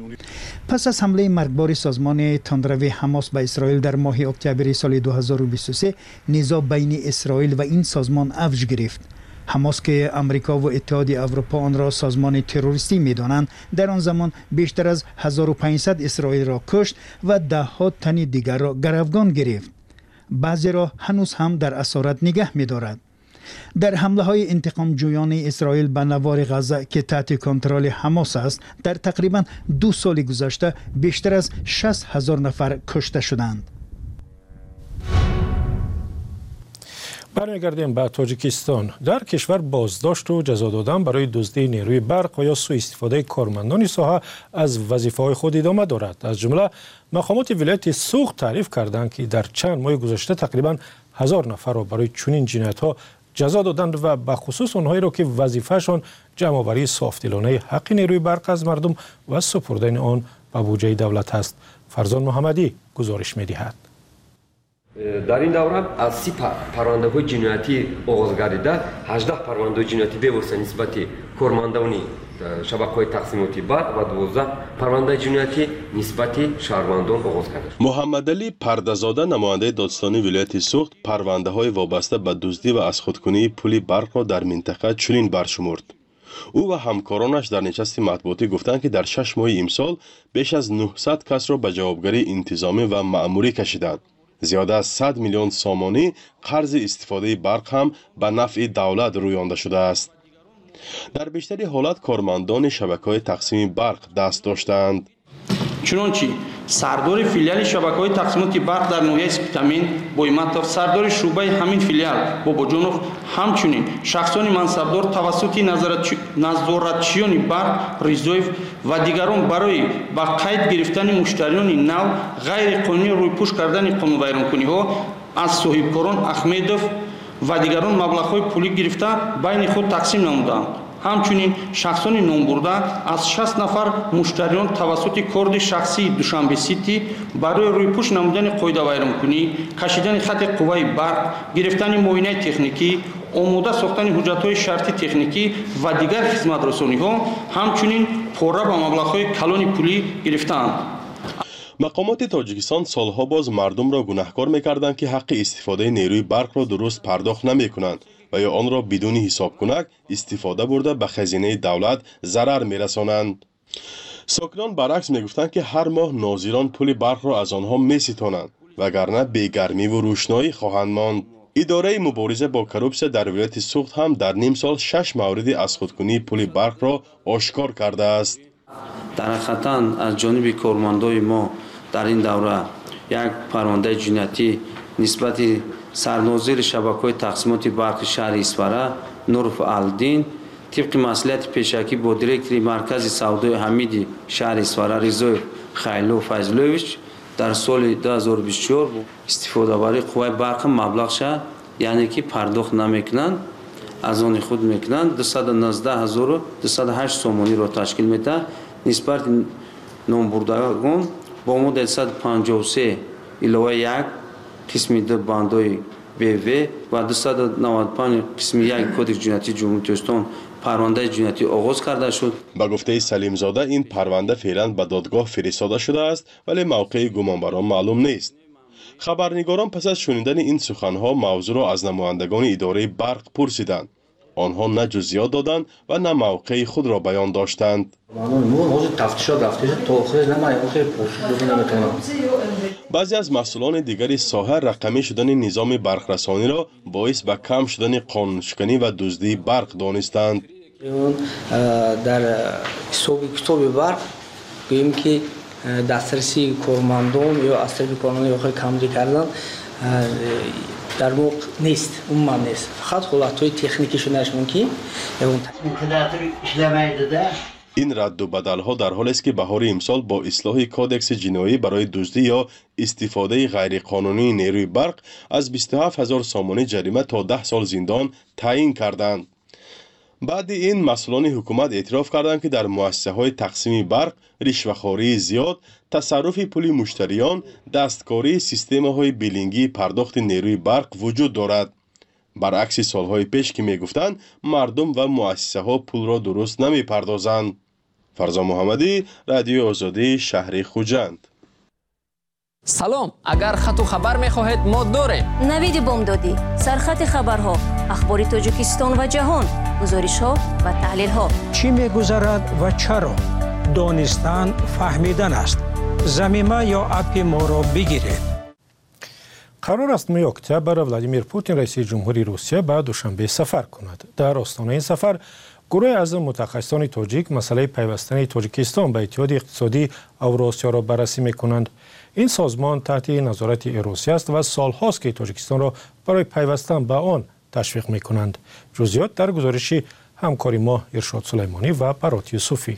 پس از حمله مرگبار سازمان تندروی حماس به اسرائیل در ماه اکتبر سال دو هزار و بیست و سه نزاع بین اسرائیل و این سازمان اوج گرفت. حماس که امریکا و اتحاد اروپا آن را سازمان تروریستی می‌دانند در آن زمان بیشتر از هزار و پانصد اسرائیل را کشت و ده ها تن دیگر را گروگان گرفت. بعضی را هنوز هم در اسارت نگه می‌دارد. در حمله های انتقام جویان اسرائیل به نوار غزه که تحت کنترل حماس است در تقریبا دو سال گذشته بیشتر از شصت هزار نفر کشته شدند. برمیگردیم به تاجیکستان. در کشور بازداشت و جزا دادن برای دزدی نیروی برق و یا سوء استفاده کارمندان ساحه از وظیفه‌های خود ادامه دارد. از جمله مقامات ولایت سوخت تعریف کردند که در چند ماه گذشته تقریبا هزار نفر را برای چنین جنایت‌ها جزا دادند و به خصوص آنهایی را که وظیفه‌شان جمع‌آوری صافدلانه حق نیروی برق از مردم و سپردن آن به بودجه دولت است. فرزان محمدی گزارش می‌دهد. در این دوره از سی پرونده‌های جنایتی آغاز گردیده هجده پرونده جنایتی به واسطه نسبت کارمندان شبکه‌های تقسیماتی برق و دوازده پرونده جنایتی نسبت شهروندان آغاز کرده. محمد علی پرده‌زاده نماینده دادستانی ولایت سوخت پرونده‌های وابسته به دزدی و از خودکنی پل برق را در منطقه چنین برشمرد. او و همکارانش در نشست مطبوعاتی گفتند که در شش ماه امسال بیش از نهصد کس را به جوابگری انتظامی و مأموری کشیدند. زیاده از صد میلیون سامانی قرض استفاده برق هم به نفع دولت رویانده شده است. در بیشتری حالت کارمندان شبکه‌های تقسیم برق دست داشتند. چنانچه سردار فیلیال شبکه‌های تقسیمات برق در نوحه اسپیتامین بویمتов سردار شعبه همین فیلیال باباجانов همچنین شخصان منصبدار توسط نظارتچیان برق رضایف و دیگران برای با قید گرفتن مشتریان نو غیر قانونی رویپوش کردن قانون‌ویرانکنی‌ها از صاحبکاران احمدов و دیگران مبلغ‌های پولی گرفته بین خود تقسیم نمودند. همچنین شخصان نامبرده از شصت نفر مشتریان توسط کارد شخصی دوشنبه سیتی برای رویپوش نمودن قاعده ویرانکنی، کشیدن خط قوه برق، گرفتن معاینه تکنیکی، آماده ساختن حجت‌های شرطی تکنیکی و دیگر خدمت‌رسانی‌ها همچنین پوره به مبلغ‌های کلان پولی گرفتند. مقامات تاجیکستان سالها باز مردم را گناهکار می‌کردند که حق استفاده نیروی برق را درست پرداخت نمی‌کنند و یا آن را بدون حساب کنک استفاده برده به خزینه دولت ضرر می‌رسانند. ساکنان برعکس می‌گفتند که هر ماه ناظران پول برق را از آنها می‌ستانند وگرنه بی‌گرمی و روشنایی خواهند ماند. اداره مبارزه با کروپسیا در ولایت سوخت هم در نیم سال شش مورد از خودکنی پول برق را آشکار کرده است. در حقیقتا از جانب کارمندان ما در این دوره یک پرونده جنایتی نسبت سرنوزیر شبکه‌های تقسیمات برق شهر اسپاره نورف الدین طبق مصلحت پیشکی با دیرکتور مرکز سودای حمیدی شهر اسپاره رضای خیلو فضلویچ در سال دو هزار و بیست و چهار استفاده بری قوه برق مبلغش یعنی که پرداخت نمیکنند از آن خود میکنند دویست و نوزده هزار و دویست و هشت سامانی را تشکیل میده. نسبت نامبردگان با مدت صد و پنجاه و سه علاوه یک قسم دو باندای بی وی و دویست و نود و پنج قسم یک کد جنایتی جمهوری تاجیکستان پرونده جنایتی آغاز کرده شد. با گفته سلیم زاده این پرونده فعلا به دادگاه فرستاده شده است ولی موقع گمانبران معلوم نیست. خبرنگاران پس از شنیدن این سخنها موضوع را از نمایندگان اداره برق پرسیدند. آنها نه جزئیات دادند و نه موقع خود را بیان داشتند. بعضی از مسئولان دیگری ساحه رقمی شدن نظام برقرسانی را باعث به کم شدن قانونشکنی و دزدی برق دانستند. در حساب کتاب برق گوییم که دسترسی کارمندان یا از طرف کارمندان یا کمری کردن در موقع نیست، اون من نیست. فقط حالتهای تکنیکیشون نشون که این رد و بدل ها در حالی است که بهار امسال با اصلاح کودکس جنایی برای دزدی یا استفاده غیرقانونی نیروی برق از بیست و هفت هزار سامانه جریمه تا ده سال زندان تعیین کردند. بعد این مسئولان حکومت اعتراف کردند که در مؤسسه های تقسیم برق رشوه‌خواری زیاد، تصرف پول مشتریان، دستکاری سیستم های بیلینگی پرداخت نیروی برق وجود دارد. برعکس سالهای پیش که می گفتند مردم و مؤسسه ها پول را درست نمی پردازند. فرزان محمدی، رادیو آزادی، شهر خوجند. سلام، اگر خط و خبر می خواهید ما داریم. نوید بامدادی، سرخط خبرها، اخبار تاجیکستان و جهان، گزارش ها و تحلیل ها. چی می گذرد و چرا؟ دانستن فهمیدن است. زمینه یا اپی ما را بگیرید. قرار است ماه اکتبر ولادیمیر پوتین رئیس جمهوری روسیه به دوشنبه سفر کند. در آستانه این سفر گروه از متخصصان تاجیک مسئله پیوستن تاجیکستان به اتحاد اقتصادی اوراسیا را بررسی می‌کنند. این سازمان تحت نظارت روسیه است و سالهاست که تاجیکستان را برای پیوستن به آن تشویق می کنند. جزئیات در گزارش همکاری ما ارشاد سلیمانی و برات یوسفی.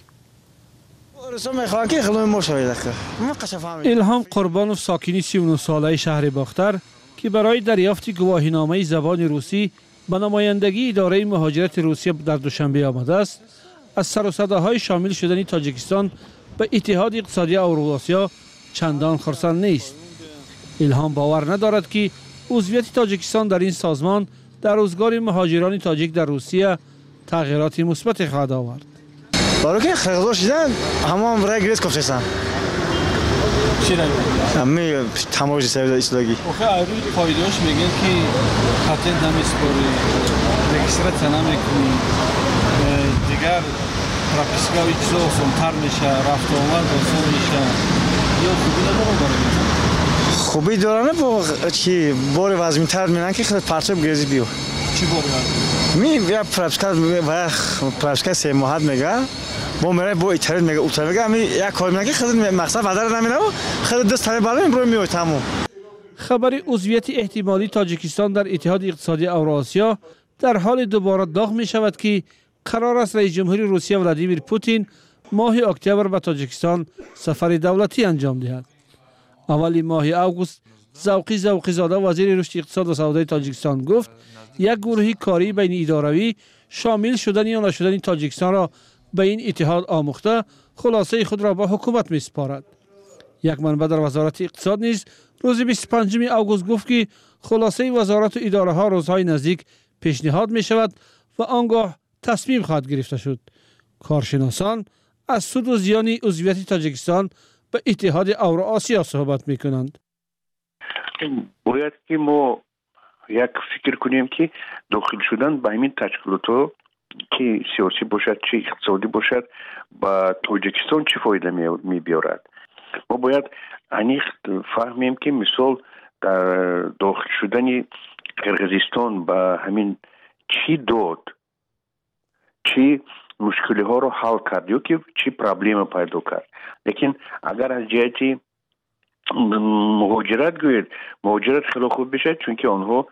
الهام قربانوف ساکنی سی و نه ساله شهر باختر که برای دریافت گواهینامه زبان روسی به نمایندگی اداره مهاجرت روسیه در دوشنبه آمده است، از سر و صداهای شامل شدن تاجیکستان به اتحاد اقتصادی اوراسیا چندان خرسند نیست. الهام باور ندارد که عضویت تاجیکستان در این سازمان در روزگار مهاجران تاجیک در روسیه تغییرات مثبت خواهد آورد. برای که خیلی شدن همه رای گریز کفشستن. چی رای؟ همه تماشای سوید اسلامی. آخه ایروی پایداش میگن که پاتنت نمیسپاری، رجیسترات نمیکنی، دیگر پراکتیکاوی چیزا آسان‌تر میشه، رفت و آمد آسان میشه. یا خوبی نداره برای خوبی داره نه با چی بار وزن‌تر میرن که خیلی پرچم گریزی بیو. چی بار وزن؟ می یا پراکتیکال و پراکتیکال سه ماه میگه. با میره با ایتالیا میگه اوتر میگه می یک کار میگه خیلی مقصد بدر نمیره خیلی دست تنه بالا میبره میاد تمام. خبر عضویت احتمالی تاجیکستان در اتحاد اقتصادی اوراسیا در حال دوباره داغ می شود که قرار است رئیس جمهوری روسیه ولادیمیر پوتین ماه اکتبر به تاجیکستان سفر دولتی انجام دهد. اولی ماه اوگوست زوقی زوقی زاده وزیر رشد اقتصاد و سودای تاجیکستان گفت یک گروهی کاری بین اداروی شامل شدن یا نشدن تاجیکستان را به این اتحاد آموخته خلاصه خود را به حکومت میسپارد. یک منبع در وزارت اقتصاد نیز روز بیست و پنجم اوگوست گفت که خلاصه وزارت و اداره ها روزهای نزدیک پیشنهاد می شود و آنگاه تصمیم خواهد گرفته شد. کارشناسان از سود و زیان عضویت تاجیکستان به اتحاد اوراسیا صحبت می کنند. باید که ما یک فکر کنیم که داخل شدن به همین تشکیلات که سیاسی باشد چه اقتصادی باشد با تاجیکستان چه فایده می بیارد. ما باید انیخ فهمیم که مثال در داخل شدن قرقیزستان با همین چی داد چی مشکلی ها رو حل کرد یا که چی پرابلم پیدا کرد. لیکن اگر از جهتی مهاجرت گوید مهاجرت خیلی خوب بشه چون که آنها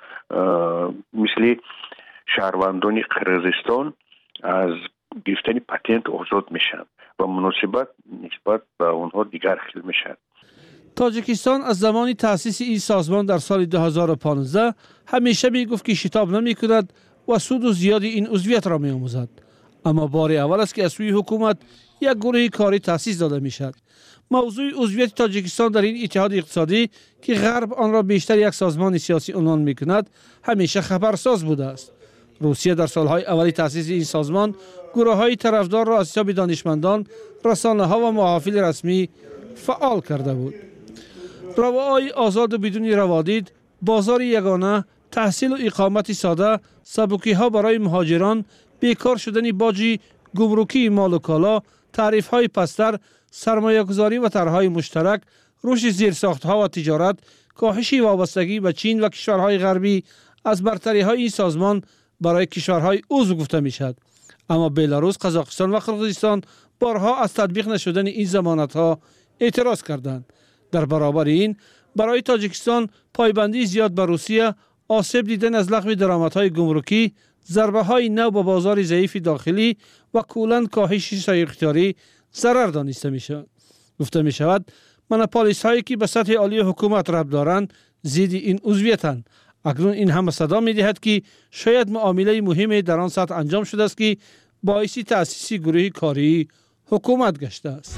مثل شهروندان قرقیزستان از گرفتن پاتنت آزاد میشن و مناسبت نسبت به آنها دیگر خیلی میشن. تاجیکستان از زمان تأسیس این سازمان در سال دو هزار و پانزده همیشه میگفت که شتاب نمی کند و سود و زیادی این عضویت را می آموزد. اما بار اول است که از سوی حکومت یک گروه کاری تأسیس داده می شد. موضوع عضویت تاجیکستان در این اتحاد اقتصادی که غرب آن را بیشتر یک سازمان سیاسی عنوان می کند همیشه خبرساز بوده است. روسیه در سالهای اولی تأسیس این سازمان گروه های طرفدار را از حساب دانشمندان، رسانه ها و محافل رسمی فعال کرده بود. رواهای آزاد و بدون روادید، بازار یگانه، تحصیل و اقامت ساده، سبوکی ها برای مهاجران، بیکار شدن باج گمرکی مال و کالا، تعریف های پستر، سرمایه گذاری و طرحهای مشترک، رشد زیرساخت ها و تجارت، کاهش وابستگی به چین و کشورهای غربی از برتری های این سازمان برای کشورهای عضو گفته می شد. اما بلاروس، قزاقستان و قرقیزستان بارها از تطبیق نشدن این ضمانت ها اعتراض کردند. در برابر این برای تاجیکستان پایبندی زیاد به روسیه، آسیب دیدن از لغو درآمدهای گمرکی، ضربه های نو به بازار ضعیف داخلی و کلاً کاهش سایر اختیاری ضرر دانسته می شود. گفته می شود مونوپولیست هایی که به سطح عالی حکومت ربط دارند ضد این عضویتند. اکنون این هم صدا می دهد که شاید معامله مهمی در آن سطح انجام شده است که باعث تأسیس گروه کاری حکومت گشته است.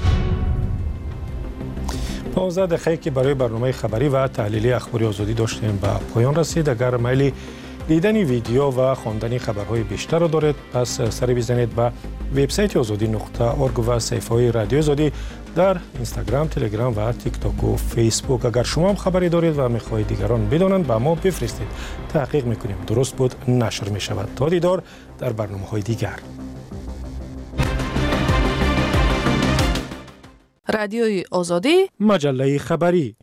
پانزده دقیقه که برای برنامه خبری و تحلیلی اخباری آزادی داشتیم به پایان رسید. اگر میل دیدن ویدیو و خواندن خبرهای بیشتر را دارید پس سری بزنید به وبسایت آزادی نقطه اورگ و صفحه رادیو آزادی در اینستاگرام، تلگرام و تیک تاک و فیسبوک. اگر شما هم خبری دارید و میخواهید دیگران بدانند به ما بفرستید، تحقیق میکنیم درست بود نشر میشود. تا دیدار در برنامه‌های دیگر. رادیوی آزادی، مجله خبری.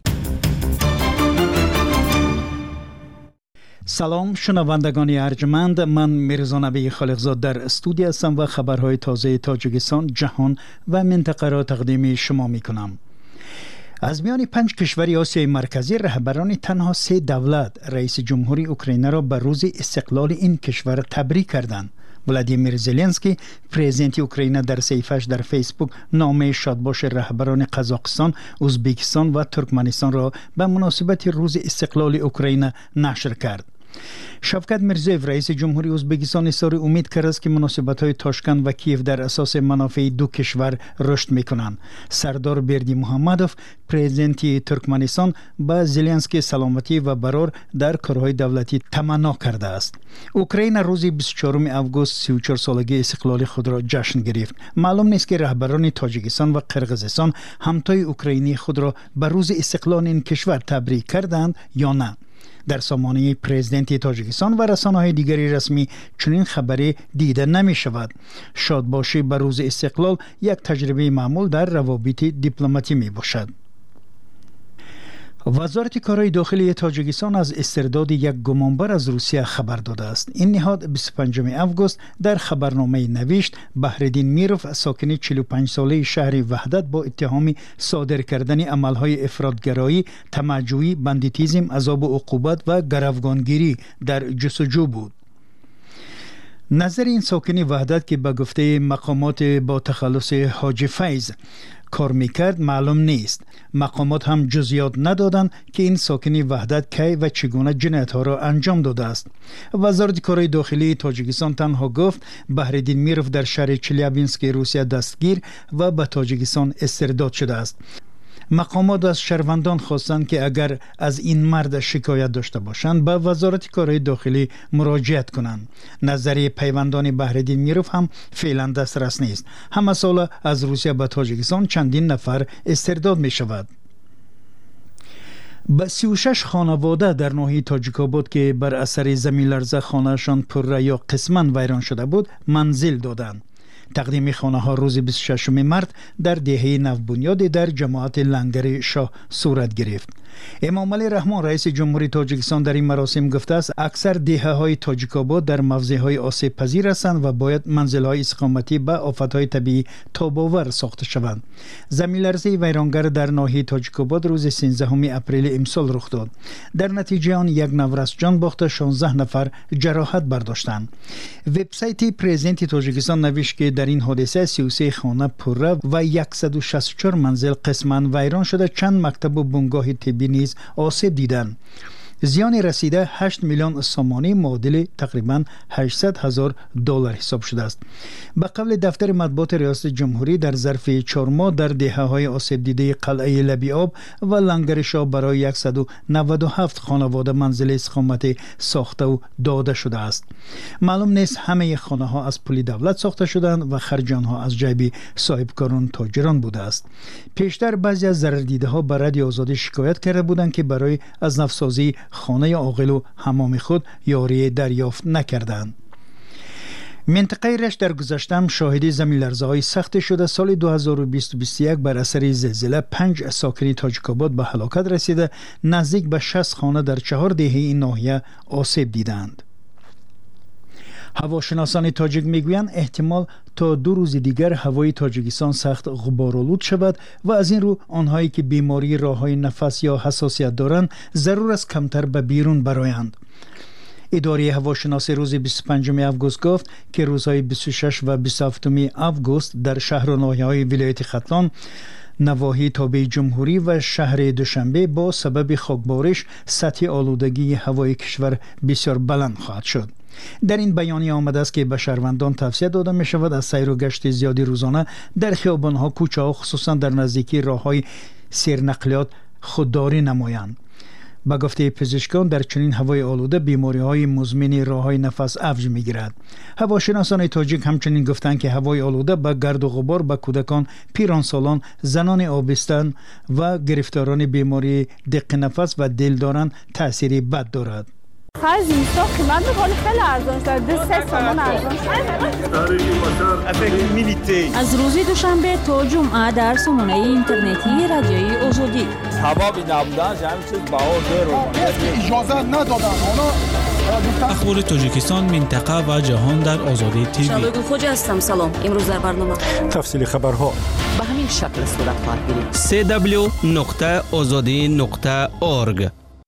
سلام شنوندگان ارجمند، من میرزا نبی خالقزاد در استودیو هستم و خبرهای تازه تاجیکستان، جهان و منطقه را تقدیم شما می کنم. از میان پنج کشور آسیای مرکزی رهبران تنها سه دولت رئیس جمهوری اوکراین را به روز استقلال این کشور تبریک کردند. ولادیمیر زلنسکی پرزیدنت اوکراین در صفحه‌اش در فیسبوک نامه شادباش رهبران قزاقستان، ازبکستان و ترکمنستان را به مناسبت روز استقلال اوکراین نشر کرد. شفقت میرزیوف رئیس جمهوری ازبکستان اظهار امید کرد است که مناسبت‌های تاشکند و کیف در اساس منافع دو کشور رشد می‌کنند. سردار بردی محمدوف پرزیدنت ترکمنستان با زلنسکی سلامتی و برار در کارهای دولتی تمنا کرده است. اوکراین روز بیست و چهارم آگوست سی و چهار سالگی استقلال خود را جشن گرفت. معلوم نیست که رهبران تاجیکستان و قرقیزستان همتای اوکراینی خود را به روز استقلال این کشور تبریک کردند یا نه. در سامانه پرزیدنت تاجیکستان و رسانه‌های دیگری رسمی چنین خبری دیده نمی شود. شادباشی به روز استقلال یک تجربه معمول در روابط دیپلماتی می باشد. وزارت کارهای داخلی تاجیکستان از استرداد یک گمانبر از روسیه خبر داده است. این نهاد بیست و پنجم آگوست در خبرنامه نوشت بهردین میروف ساکن چهل و پنج ساله شهر وحدت با اتهام صادر کردن عملهای افراطگرایی، طمع‌جویی، بندیتیزم، عذاب و عقوبت و گروگانگیری در جستجو بود. نظر این ساکن وحدت که به گفته مقامات با تخلص حاج فیض کار میکرد معلوم نیست. مقامات هم جزئیات ندادند که این ساکن وحدت کی و چگونه جنایت‌ها را انجام داده است. وزارت کارهای داخلی تاجیکستان تنها گفت بهردین میروف در شهر چلیابینسک روسیه دستگیر و به تاجیکستان استرداد شده است. مقامات از شهروندان خواستند که اگر از این مرد شکایت داشته باشند به وزارت کارهای داخلی مراجعت کنند. نظریه پیوندان بهردین میروف هم فعلا دسترس نیست. همه سال از روسیه به تاجیکستان چندین نفر استرداد می شود. به سی و شش خانواده در ناحیه تاجیک‌آباد که بر اثر زمین لرزه خانه‌شان پرره یا قسماً ویران شده بود منزل دادند. تقدیم خانه ها روز بیست و ششم مارس در دهه نوبنیاد در جماعت لنگر شاه صورت گرفت. امام علی رحمان رئیس جمهوری تاجیکستان در این مراسم گفته است اکثر دهه های تاجیک‌آباد در موضع های آسیب پذیر هستند و باید منزل های اقامتی به آفت های طبیعی تاب‌آور ساخته شوند. زمین لرزه ویرانگر در ناحیه تاجیک‌آباد روز سیزدهم اپریل امسال رخ داد. در نتیجه آن یک نفر جان باخته، شانزده نفر جراحت برداشتند. وبسایت پرزیدنت تاجیکستان نوشت که در این حادثه سی و سه خانه پرره و صد و شصت و چهار منزل قسماً ویران شده، چند مکتب و بنگاه طبی نیز آسیب دیدند. زیان رسیده هشت میلیون سومانی معادل تقریباً هشتصد هزار دلار حساب شده است. به قول دفتر مطبوعات ریاست جمهوری در ظرف چهار ماه در دهه‌های آسیب دیده قلعه لبی آب و لنگر شاه برای صد و نود و هفت خانواده منزل اقامت ساخته و داده شده است. معلوم نیست همه خانه‌ها از پول دولت ساخته شدند و خرج آنها از جیب صاحبکاران تاجران بوده است. پیشتر بعضی از ضرردیده‌ها به رادیو آزادی شکایت کرده بودند که برای از نفسازی خانه عاقل و حمام خود یاری دریافت نکردند. منطقه رشت در گذشته هم شاهد زمین لرزه های سخت شده. سال دو هزار و بیست و بیست و یک بر اثر زلزله پنج ساکن تاجیک‌آباد به هلاکت رسیده، نزدیک به شصت خانه در چهار دهه این ناحیه آسیب دیدند. هواشناسان تاجیک میگویند احتمال تا دو روز دیگر هوای تاجیکستان سخت غبارآلود شود و از این رو آنهایی که بیماری راههای نفس یا حساسیت دارند ضرور است کمتر به بیرون برآیند. اداره هواشناسی روز بیست و پنجم آگوست گفت که روزهای بیست و ششم و بیست و هفتم آگوست در شهر و ناحیه‌های ولایت ختلان، نواحی تابع جمهوری و شهر دوشنبه با سبب خاکبارش سطح آلودگی هوای کشور بسیار بلند خواهد شد. در این بیانیه آمده است که به شهروندان توصیه داده می شود از سیر و گشت زیادی روزانه در خیابان‌ها، کوچه‌ها، خصوصا در نزدیکی راه‌های سیرنقلیات خودداری نمایند. با گفته پزشکان در چنین هوای آلوده بیماری‌های مزمن راه‌های نفس افزایش می‌گیرد. هواشناسان تاجیک همچنین گفتند که هوای آلوده با گرد و غبار به کودکان، پیرانسالان، زنان آبستن و گرفتاران بیماری دق نفس و دلداران تأثیری بد دارد. خرج اینستا قیمت می‌کنه خیلی ارزان است. دو سه تومان ارزان است. از روز دوشنبه تا جمعه در سامانه اینترنتی رادیوی آزادی. تمام نبودن همین چیز باور رو اجازه ندادن. اونا اخبار تاجیکستان، منطقه و جهان در آزادی تیوی. شادو خوج هستم. سلام. امروز در برنامه تفصیل خبرها به همین شکل صورت خواهد گرفت. سی دبلیو نقطه آزادی نقطه اورگ.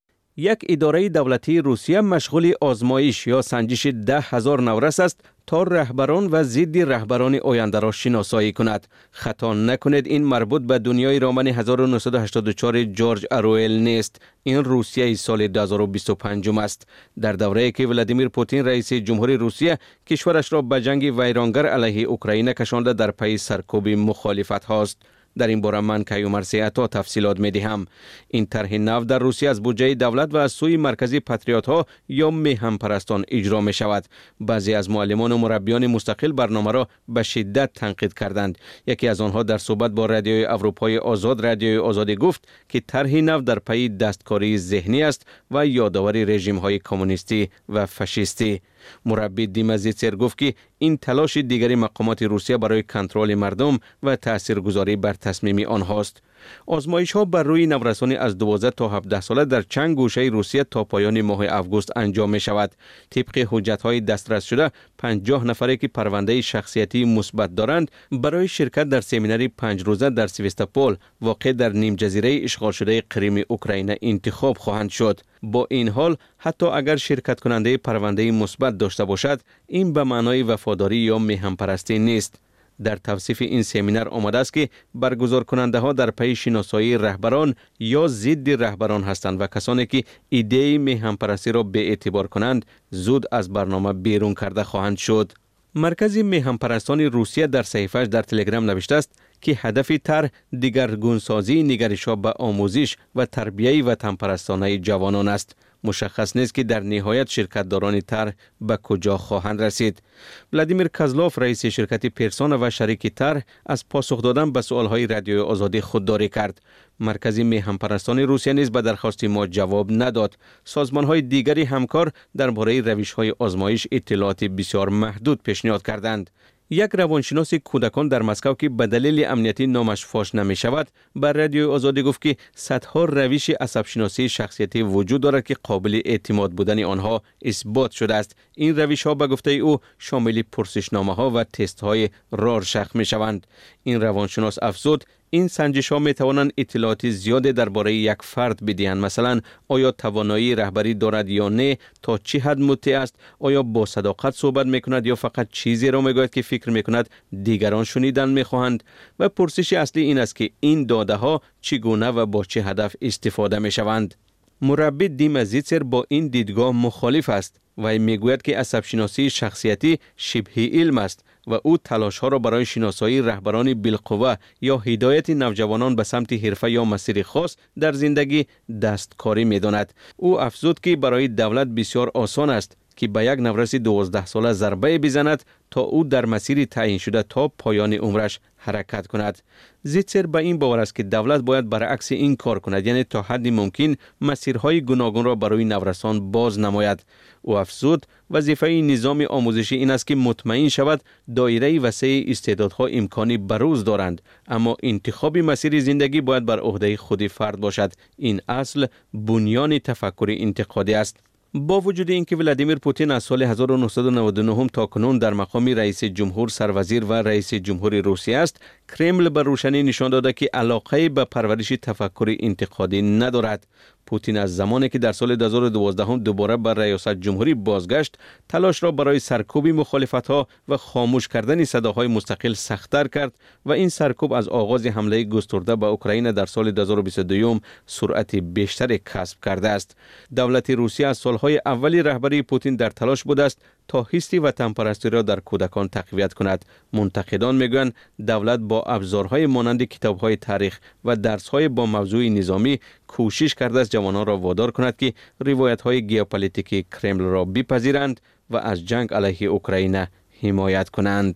یک اداره دولتی روسیه مشغول آزمایش یا سنجش ده هزار نورس است تا رهبران و ضد رهبران آینده را شناسایی کند. خطا نکنید این مربوط به دنیای رامن هزار و نهصد و هشتاد و چهار جورج اروئل نیست. این روسیه سال دو هزار و بیست و پنج است. در دوره‌ای که ولادیمیر پوتین رئیس جمهوری روسیه کشورش را به جنگ ویرانگر علیه اوکراین کشانده در پی سرکوب مخالفت هاست. در این باره من کیومرثی عطا تفصیلات می دهم. این طرح نو در روسیه از بودجه دولت و از سوی مرکزی پاتریوت ها یا میهم پرستان اجرا می شود. بعضی از معلمان و مربیان مستقل برنامه را به شدت تنقید کردند. یکی از آنها در صحبت با رادیوی اروپای آزاد رادیوی آزادی گفت که طرح نو در پی دستکاری ذهنی است و یادآور رژیم های کمونیستی و فاشیستی. مربی دیمزیتسر گفت که این تلاش دیگری مقامات روسیه برای کنترل مردم و تاثیرگذاری بر تصمیم آنهاست. آزمایش ها بر روی نورسانی از دوازده تا هفده ساله در چند گوشه روسیه تا پایان ماه آگوست انجام می شود. طبق حجت های دسترس شده پنجاه نفری که پرونده شخصیتی مثبت دارند برای شرکت در سمیناری پنج روزه در سیوستاپول واقع در نیم جزیره اشغال شده کریم اوکراین انتخاب خواهند شد. با این حال حتی اگر شرکت کننده پرونده مثبت داشته باشد این به معنای وفاداری یا میهم پرستی نیست. در توصیف این سمینار آمده است که برگزار کننده ها در پی شناسایی رهبران یا ضد رهبران هستند و کسانی که ایده میهم پرستی را به اعتبار کنند زود از برنامه بیرون کرده خواهند شد. مرکز میهم پرستان روسیه در صحیفه‌اش در تلگرام نوشته است که هدف طرح دیگرگونسازی نگرش‌ها به آموزش و تربیه وطن پرستانه جوانان است. مشخص نیست که در نهایت شرکتداران طرح به کجا خواهند رسید. ولادیمیر کازلوف رئیس شرکت پرسونا و شریک طرح از پاسخ دادن به سوالهای رادیوی آزادی خودداری کرد. مرکز میهم پرستان روسیه نیز به درخواست ما جواب نداد. سازمان‌های دیگری همکار درباره روش‌های آزمایش اطلاعات بسیار محدود پیشنهاد کردند. یک روانشناس کودکان در مسکو که به دلیل امنیتی نامش فاش نمی شود بر رادیو آزادی گفت که صدها روش عصب شناسی شخصیتی وجود دارد که قابل اعتماد بودن آنها اثبات شده است. این روش ها به گفته او شامل پرسشنامه ها و تست های رارشخ می شوند. این روانشناس افزود این سنجش ها می توانند اطلاعات زیاده درباره یک فرد بدهند. مثلا آیا توانایی رهبری دارد یا نه، تا چه حد مطیع است، آیا با صداقت صحبت می کند یا فقط چیزی را می گوید که فکر می کند دیگران شنیدن می خواهند. و پرسش اصلی این است که این داده ها چگونه و با چه هدف استفاده می شوند. مربی دیمزیتسر با این دیدگاه مخالف است و میگوید که عصب شناسی شخصیتی شبه علم است و او تلاش ها را برای شناسایی رهبران بالقوه یا هدایت نوجوانان به سمت حرفه یا مسیر خاص در زندگی دستکاری می‌داند. او افزود که برای دولت بسیار آسان است که به یک نورس دوازده ساله ضربه بزند تا او در مسیر تعیین شده تا پایان عمرش حرکت کند. زیتسر به این باور است که دولت باید برعکس این کار کند، یعنی تا حد ممکن مسیرهای گوناگون را برای نورسان باز نماید. او افزود وظیفه نظام آموزشی این است که مطمئن شود دایره وسیع استعدادها امکانی بروز دارند، اما انتخاب مسیر زندگی باید بر عهده خود فرد باشد. این اصل بنیان تفکر انتقادی است. با وجود اینکه ولادیمیر پوتین از سال هزار و نهصد و نود و نه تا کنون در مقام رئیس جمهور، سروزیر و رئیس جمهور روسیه است، کرمل به روشنی نشان داده که علاقه به پرورش تفکر انتقادی ندارد. پوتین از زمانی که در سال دو هزار و دوازده دوباره بر ریاست جمهوری بازگشت، تلاش را برای سرکوب مخالفت‌ها و خاموش کردن صداهای مستقل سخت‌تر کرد و این سرکوب از آغاز حمله گسترده به اوکراین در سال دو هزار و بیست و دو سرعت بیشتری کسب کرده است. دولت روسیه از سالهای اولی رهبری پوتین در تلاش بوده است تا حس وطن پرستی را در کودکان تقویت کند. منتقدان میگویند دولت با ابزارهای مانند کتاب‌های تاریخ و درس‌های با موضوع نظامی کوشش کرده است جوانان را وادار کند که روایت‌های ژئوپلیتیک کرمل را بپذیرند و از جنگ علیه اوکراین حمایت کنند.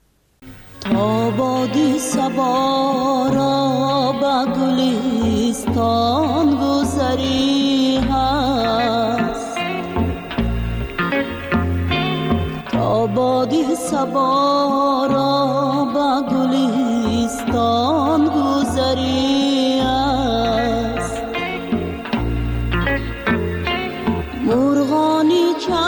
آبادی سوارا با گلستان گذری هست، آبادی سوارا با گلستان گذری هست، مرغانی که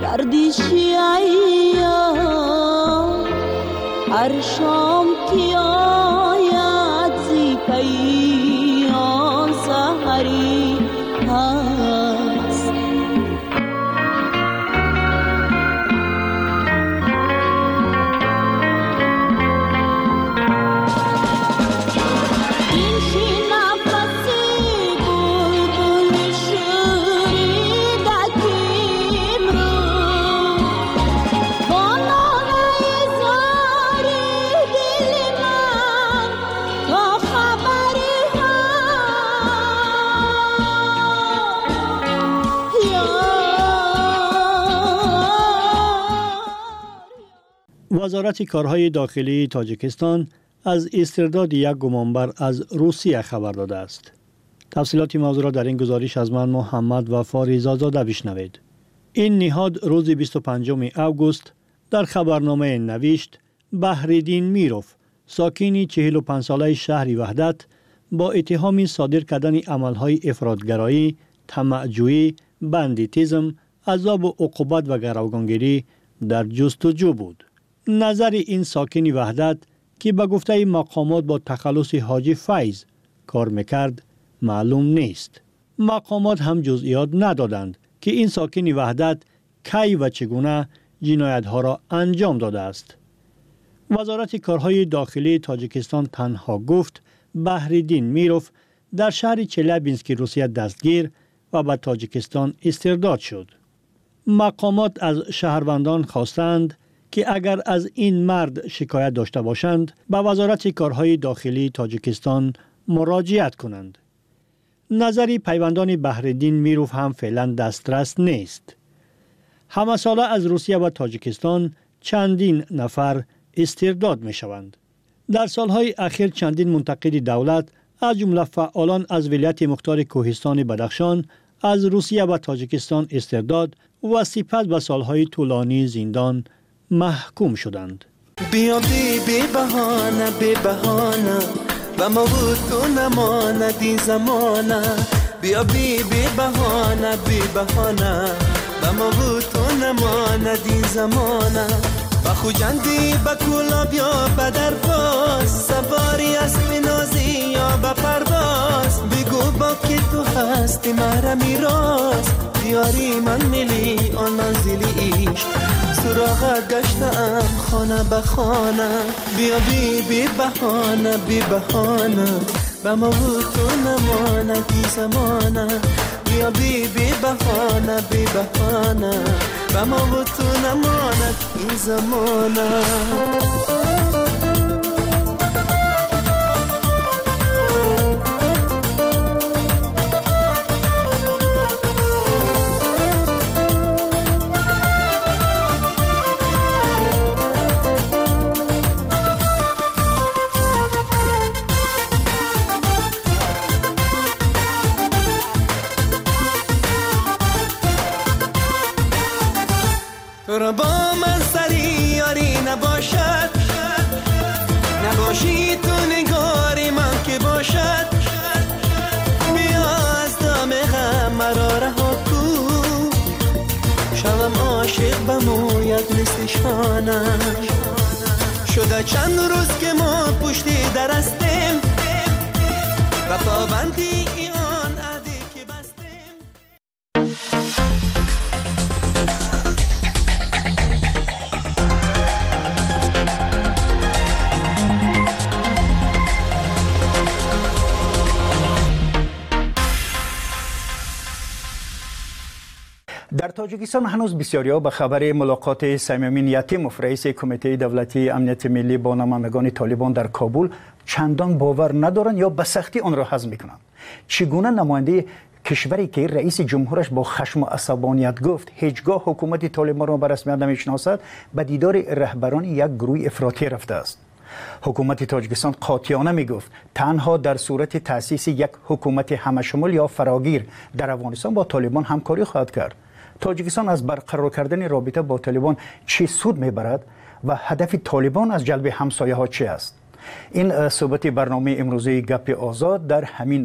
گردشی ایام هر شام کی آید زی پی آن سحری هست. این شی نفسی بلبل شوریدکیم رو با ناله زاری دل من تا خبری وزارت کارهای داخلی تاجیکستان از استرداد یک گمانبر از روسیه خبر داده است. تفصیلات موضوع را در این گزارش از من محمد وفا زاده بشنوید. این نهاد روز بیست و پنجم اوگوست در خبرنامه نوشت بحرالدین میروف، ساکن چهل و پنج ساله شهر وحدت، با اتهام صادر کردن عملهای افراطگرایی، طمع‌جویی، بندیتیزم، عذاب و عقوبت و گروگانگیری در جستجو بود. نظر این ساکن وحدت که به گفته مقامات با تخلص حاجی فیض کار میکرد معلوم نیست. مقامات هم جزئیات ندادند که این ساکن وحدت کی و چگونه جنایت ها را انجام داده است. وزارت کارهای داخلی تاجیکستان تنها گفت بحرالدین میروف در شهر چلیابینسک روسیه دستگیر و به تاجیکستان استرداد شد. مقامات از شهروندان خواستند که اگر از این مرد شکایت داشته باشند به وزارت کارهای داخلی تاجیکستان مراجعت کنند. نظری پیوندان بحرالدین میروف هم فعلا دسترس نیست. همه ساله از روسیه و تاجیکستان چندین نفر استرداد می شوند. در سالهای اخیر چندین منتقد دولت از جمله فعالان از ولایت مختار کوهستان بدخشان از روسیه و تاجیکستان استرداد و سپس به سالهای طولانی زندان محکوم شدند. بیا بی بی بهانه بی بهانه و ما بود تو نماند این زمانه. بیا بی بی بهانه بی بهانه و ما بود تو نماند این زمانه. و خوجندی با کلاب یا با درباز، سواری اسب نازی یا با پرواز. بگو با که تو هستی مرا میراز، بیاری من ملی آن منزلی ایش. سراغت گشتم خانه به خانه. بیا بی بی بهانه بی بهانه و ما بود تو نمانه بی زمانه. بیا بی بی بهانه بی بهانه و ما بود تو نمانه این زمانه. تو را با من سری یاری نباشد، نباشی تو نگاری من که باشد. بیا از دام غم مرا رها کن، شوم عاشق بموید مثل شانه. شده چند روز که ما پشتی در هستیم و پابندی آن عهدی که بستیم. در تاجیکستان هنوز بسیاری‌ها به خبر ملاقات صمیم یتیموف رئیس کمیته دولتی امنیت ملی با نمایندگان طالبان در کابل چندان باور ندارند یا به سختی آن را هضم می‌کنند. چگونه نماینده کشوری که رئیس جمهورش با خشم و عصبانیت گفت هیچگاه حکومت طالبان را به رسمیت نمی‌شناسد، به دیدار رهبران یک گروه افراطی رفته است. حکومت تاجیکستان قاطعانه میگفت تنها در صورت تأسیس یک حکومت همشمول یا فراگیر در افغانستان با طالبان همکاری خواهد کرد. تاجیکستان از برقرار کردن رابطه با طالبان چه سود میبرد و هدف طالبان از جلب همسایه ها چه است؟ این صحبت برنامه امروزی گپ آزاد در همین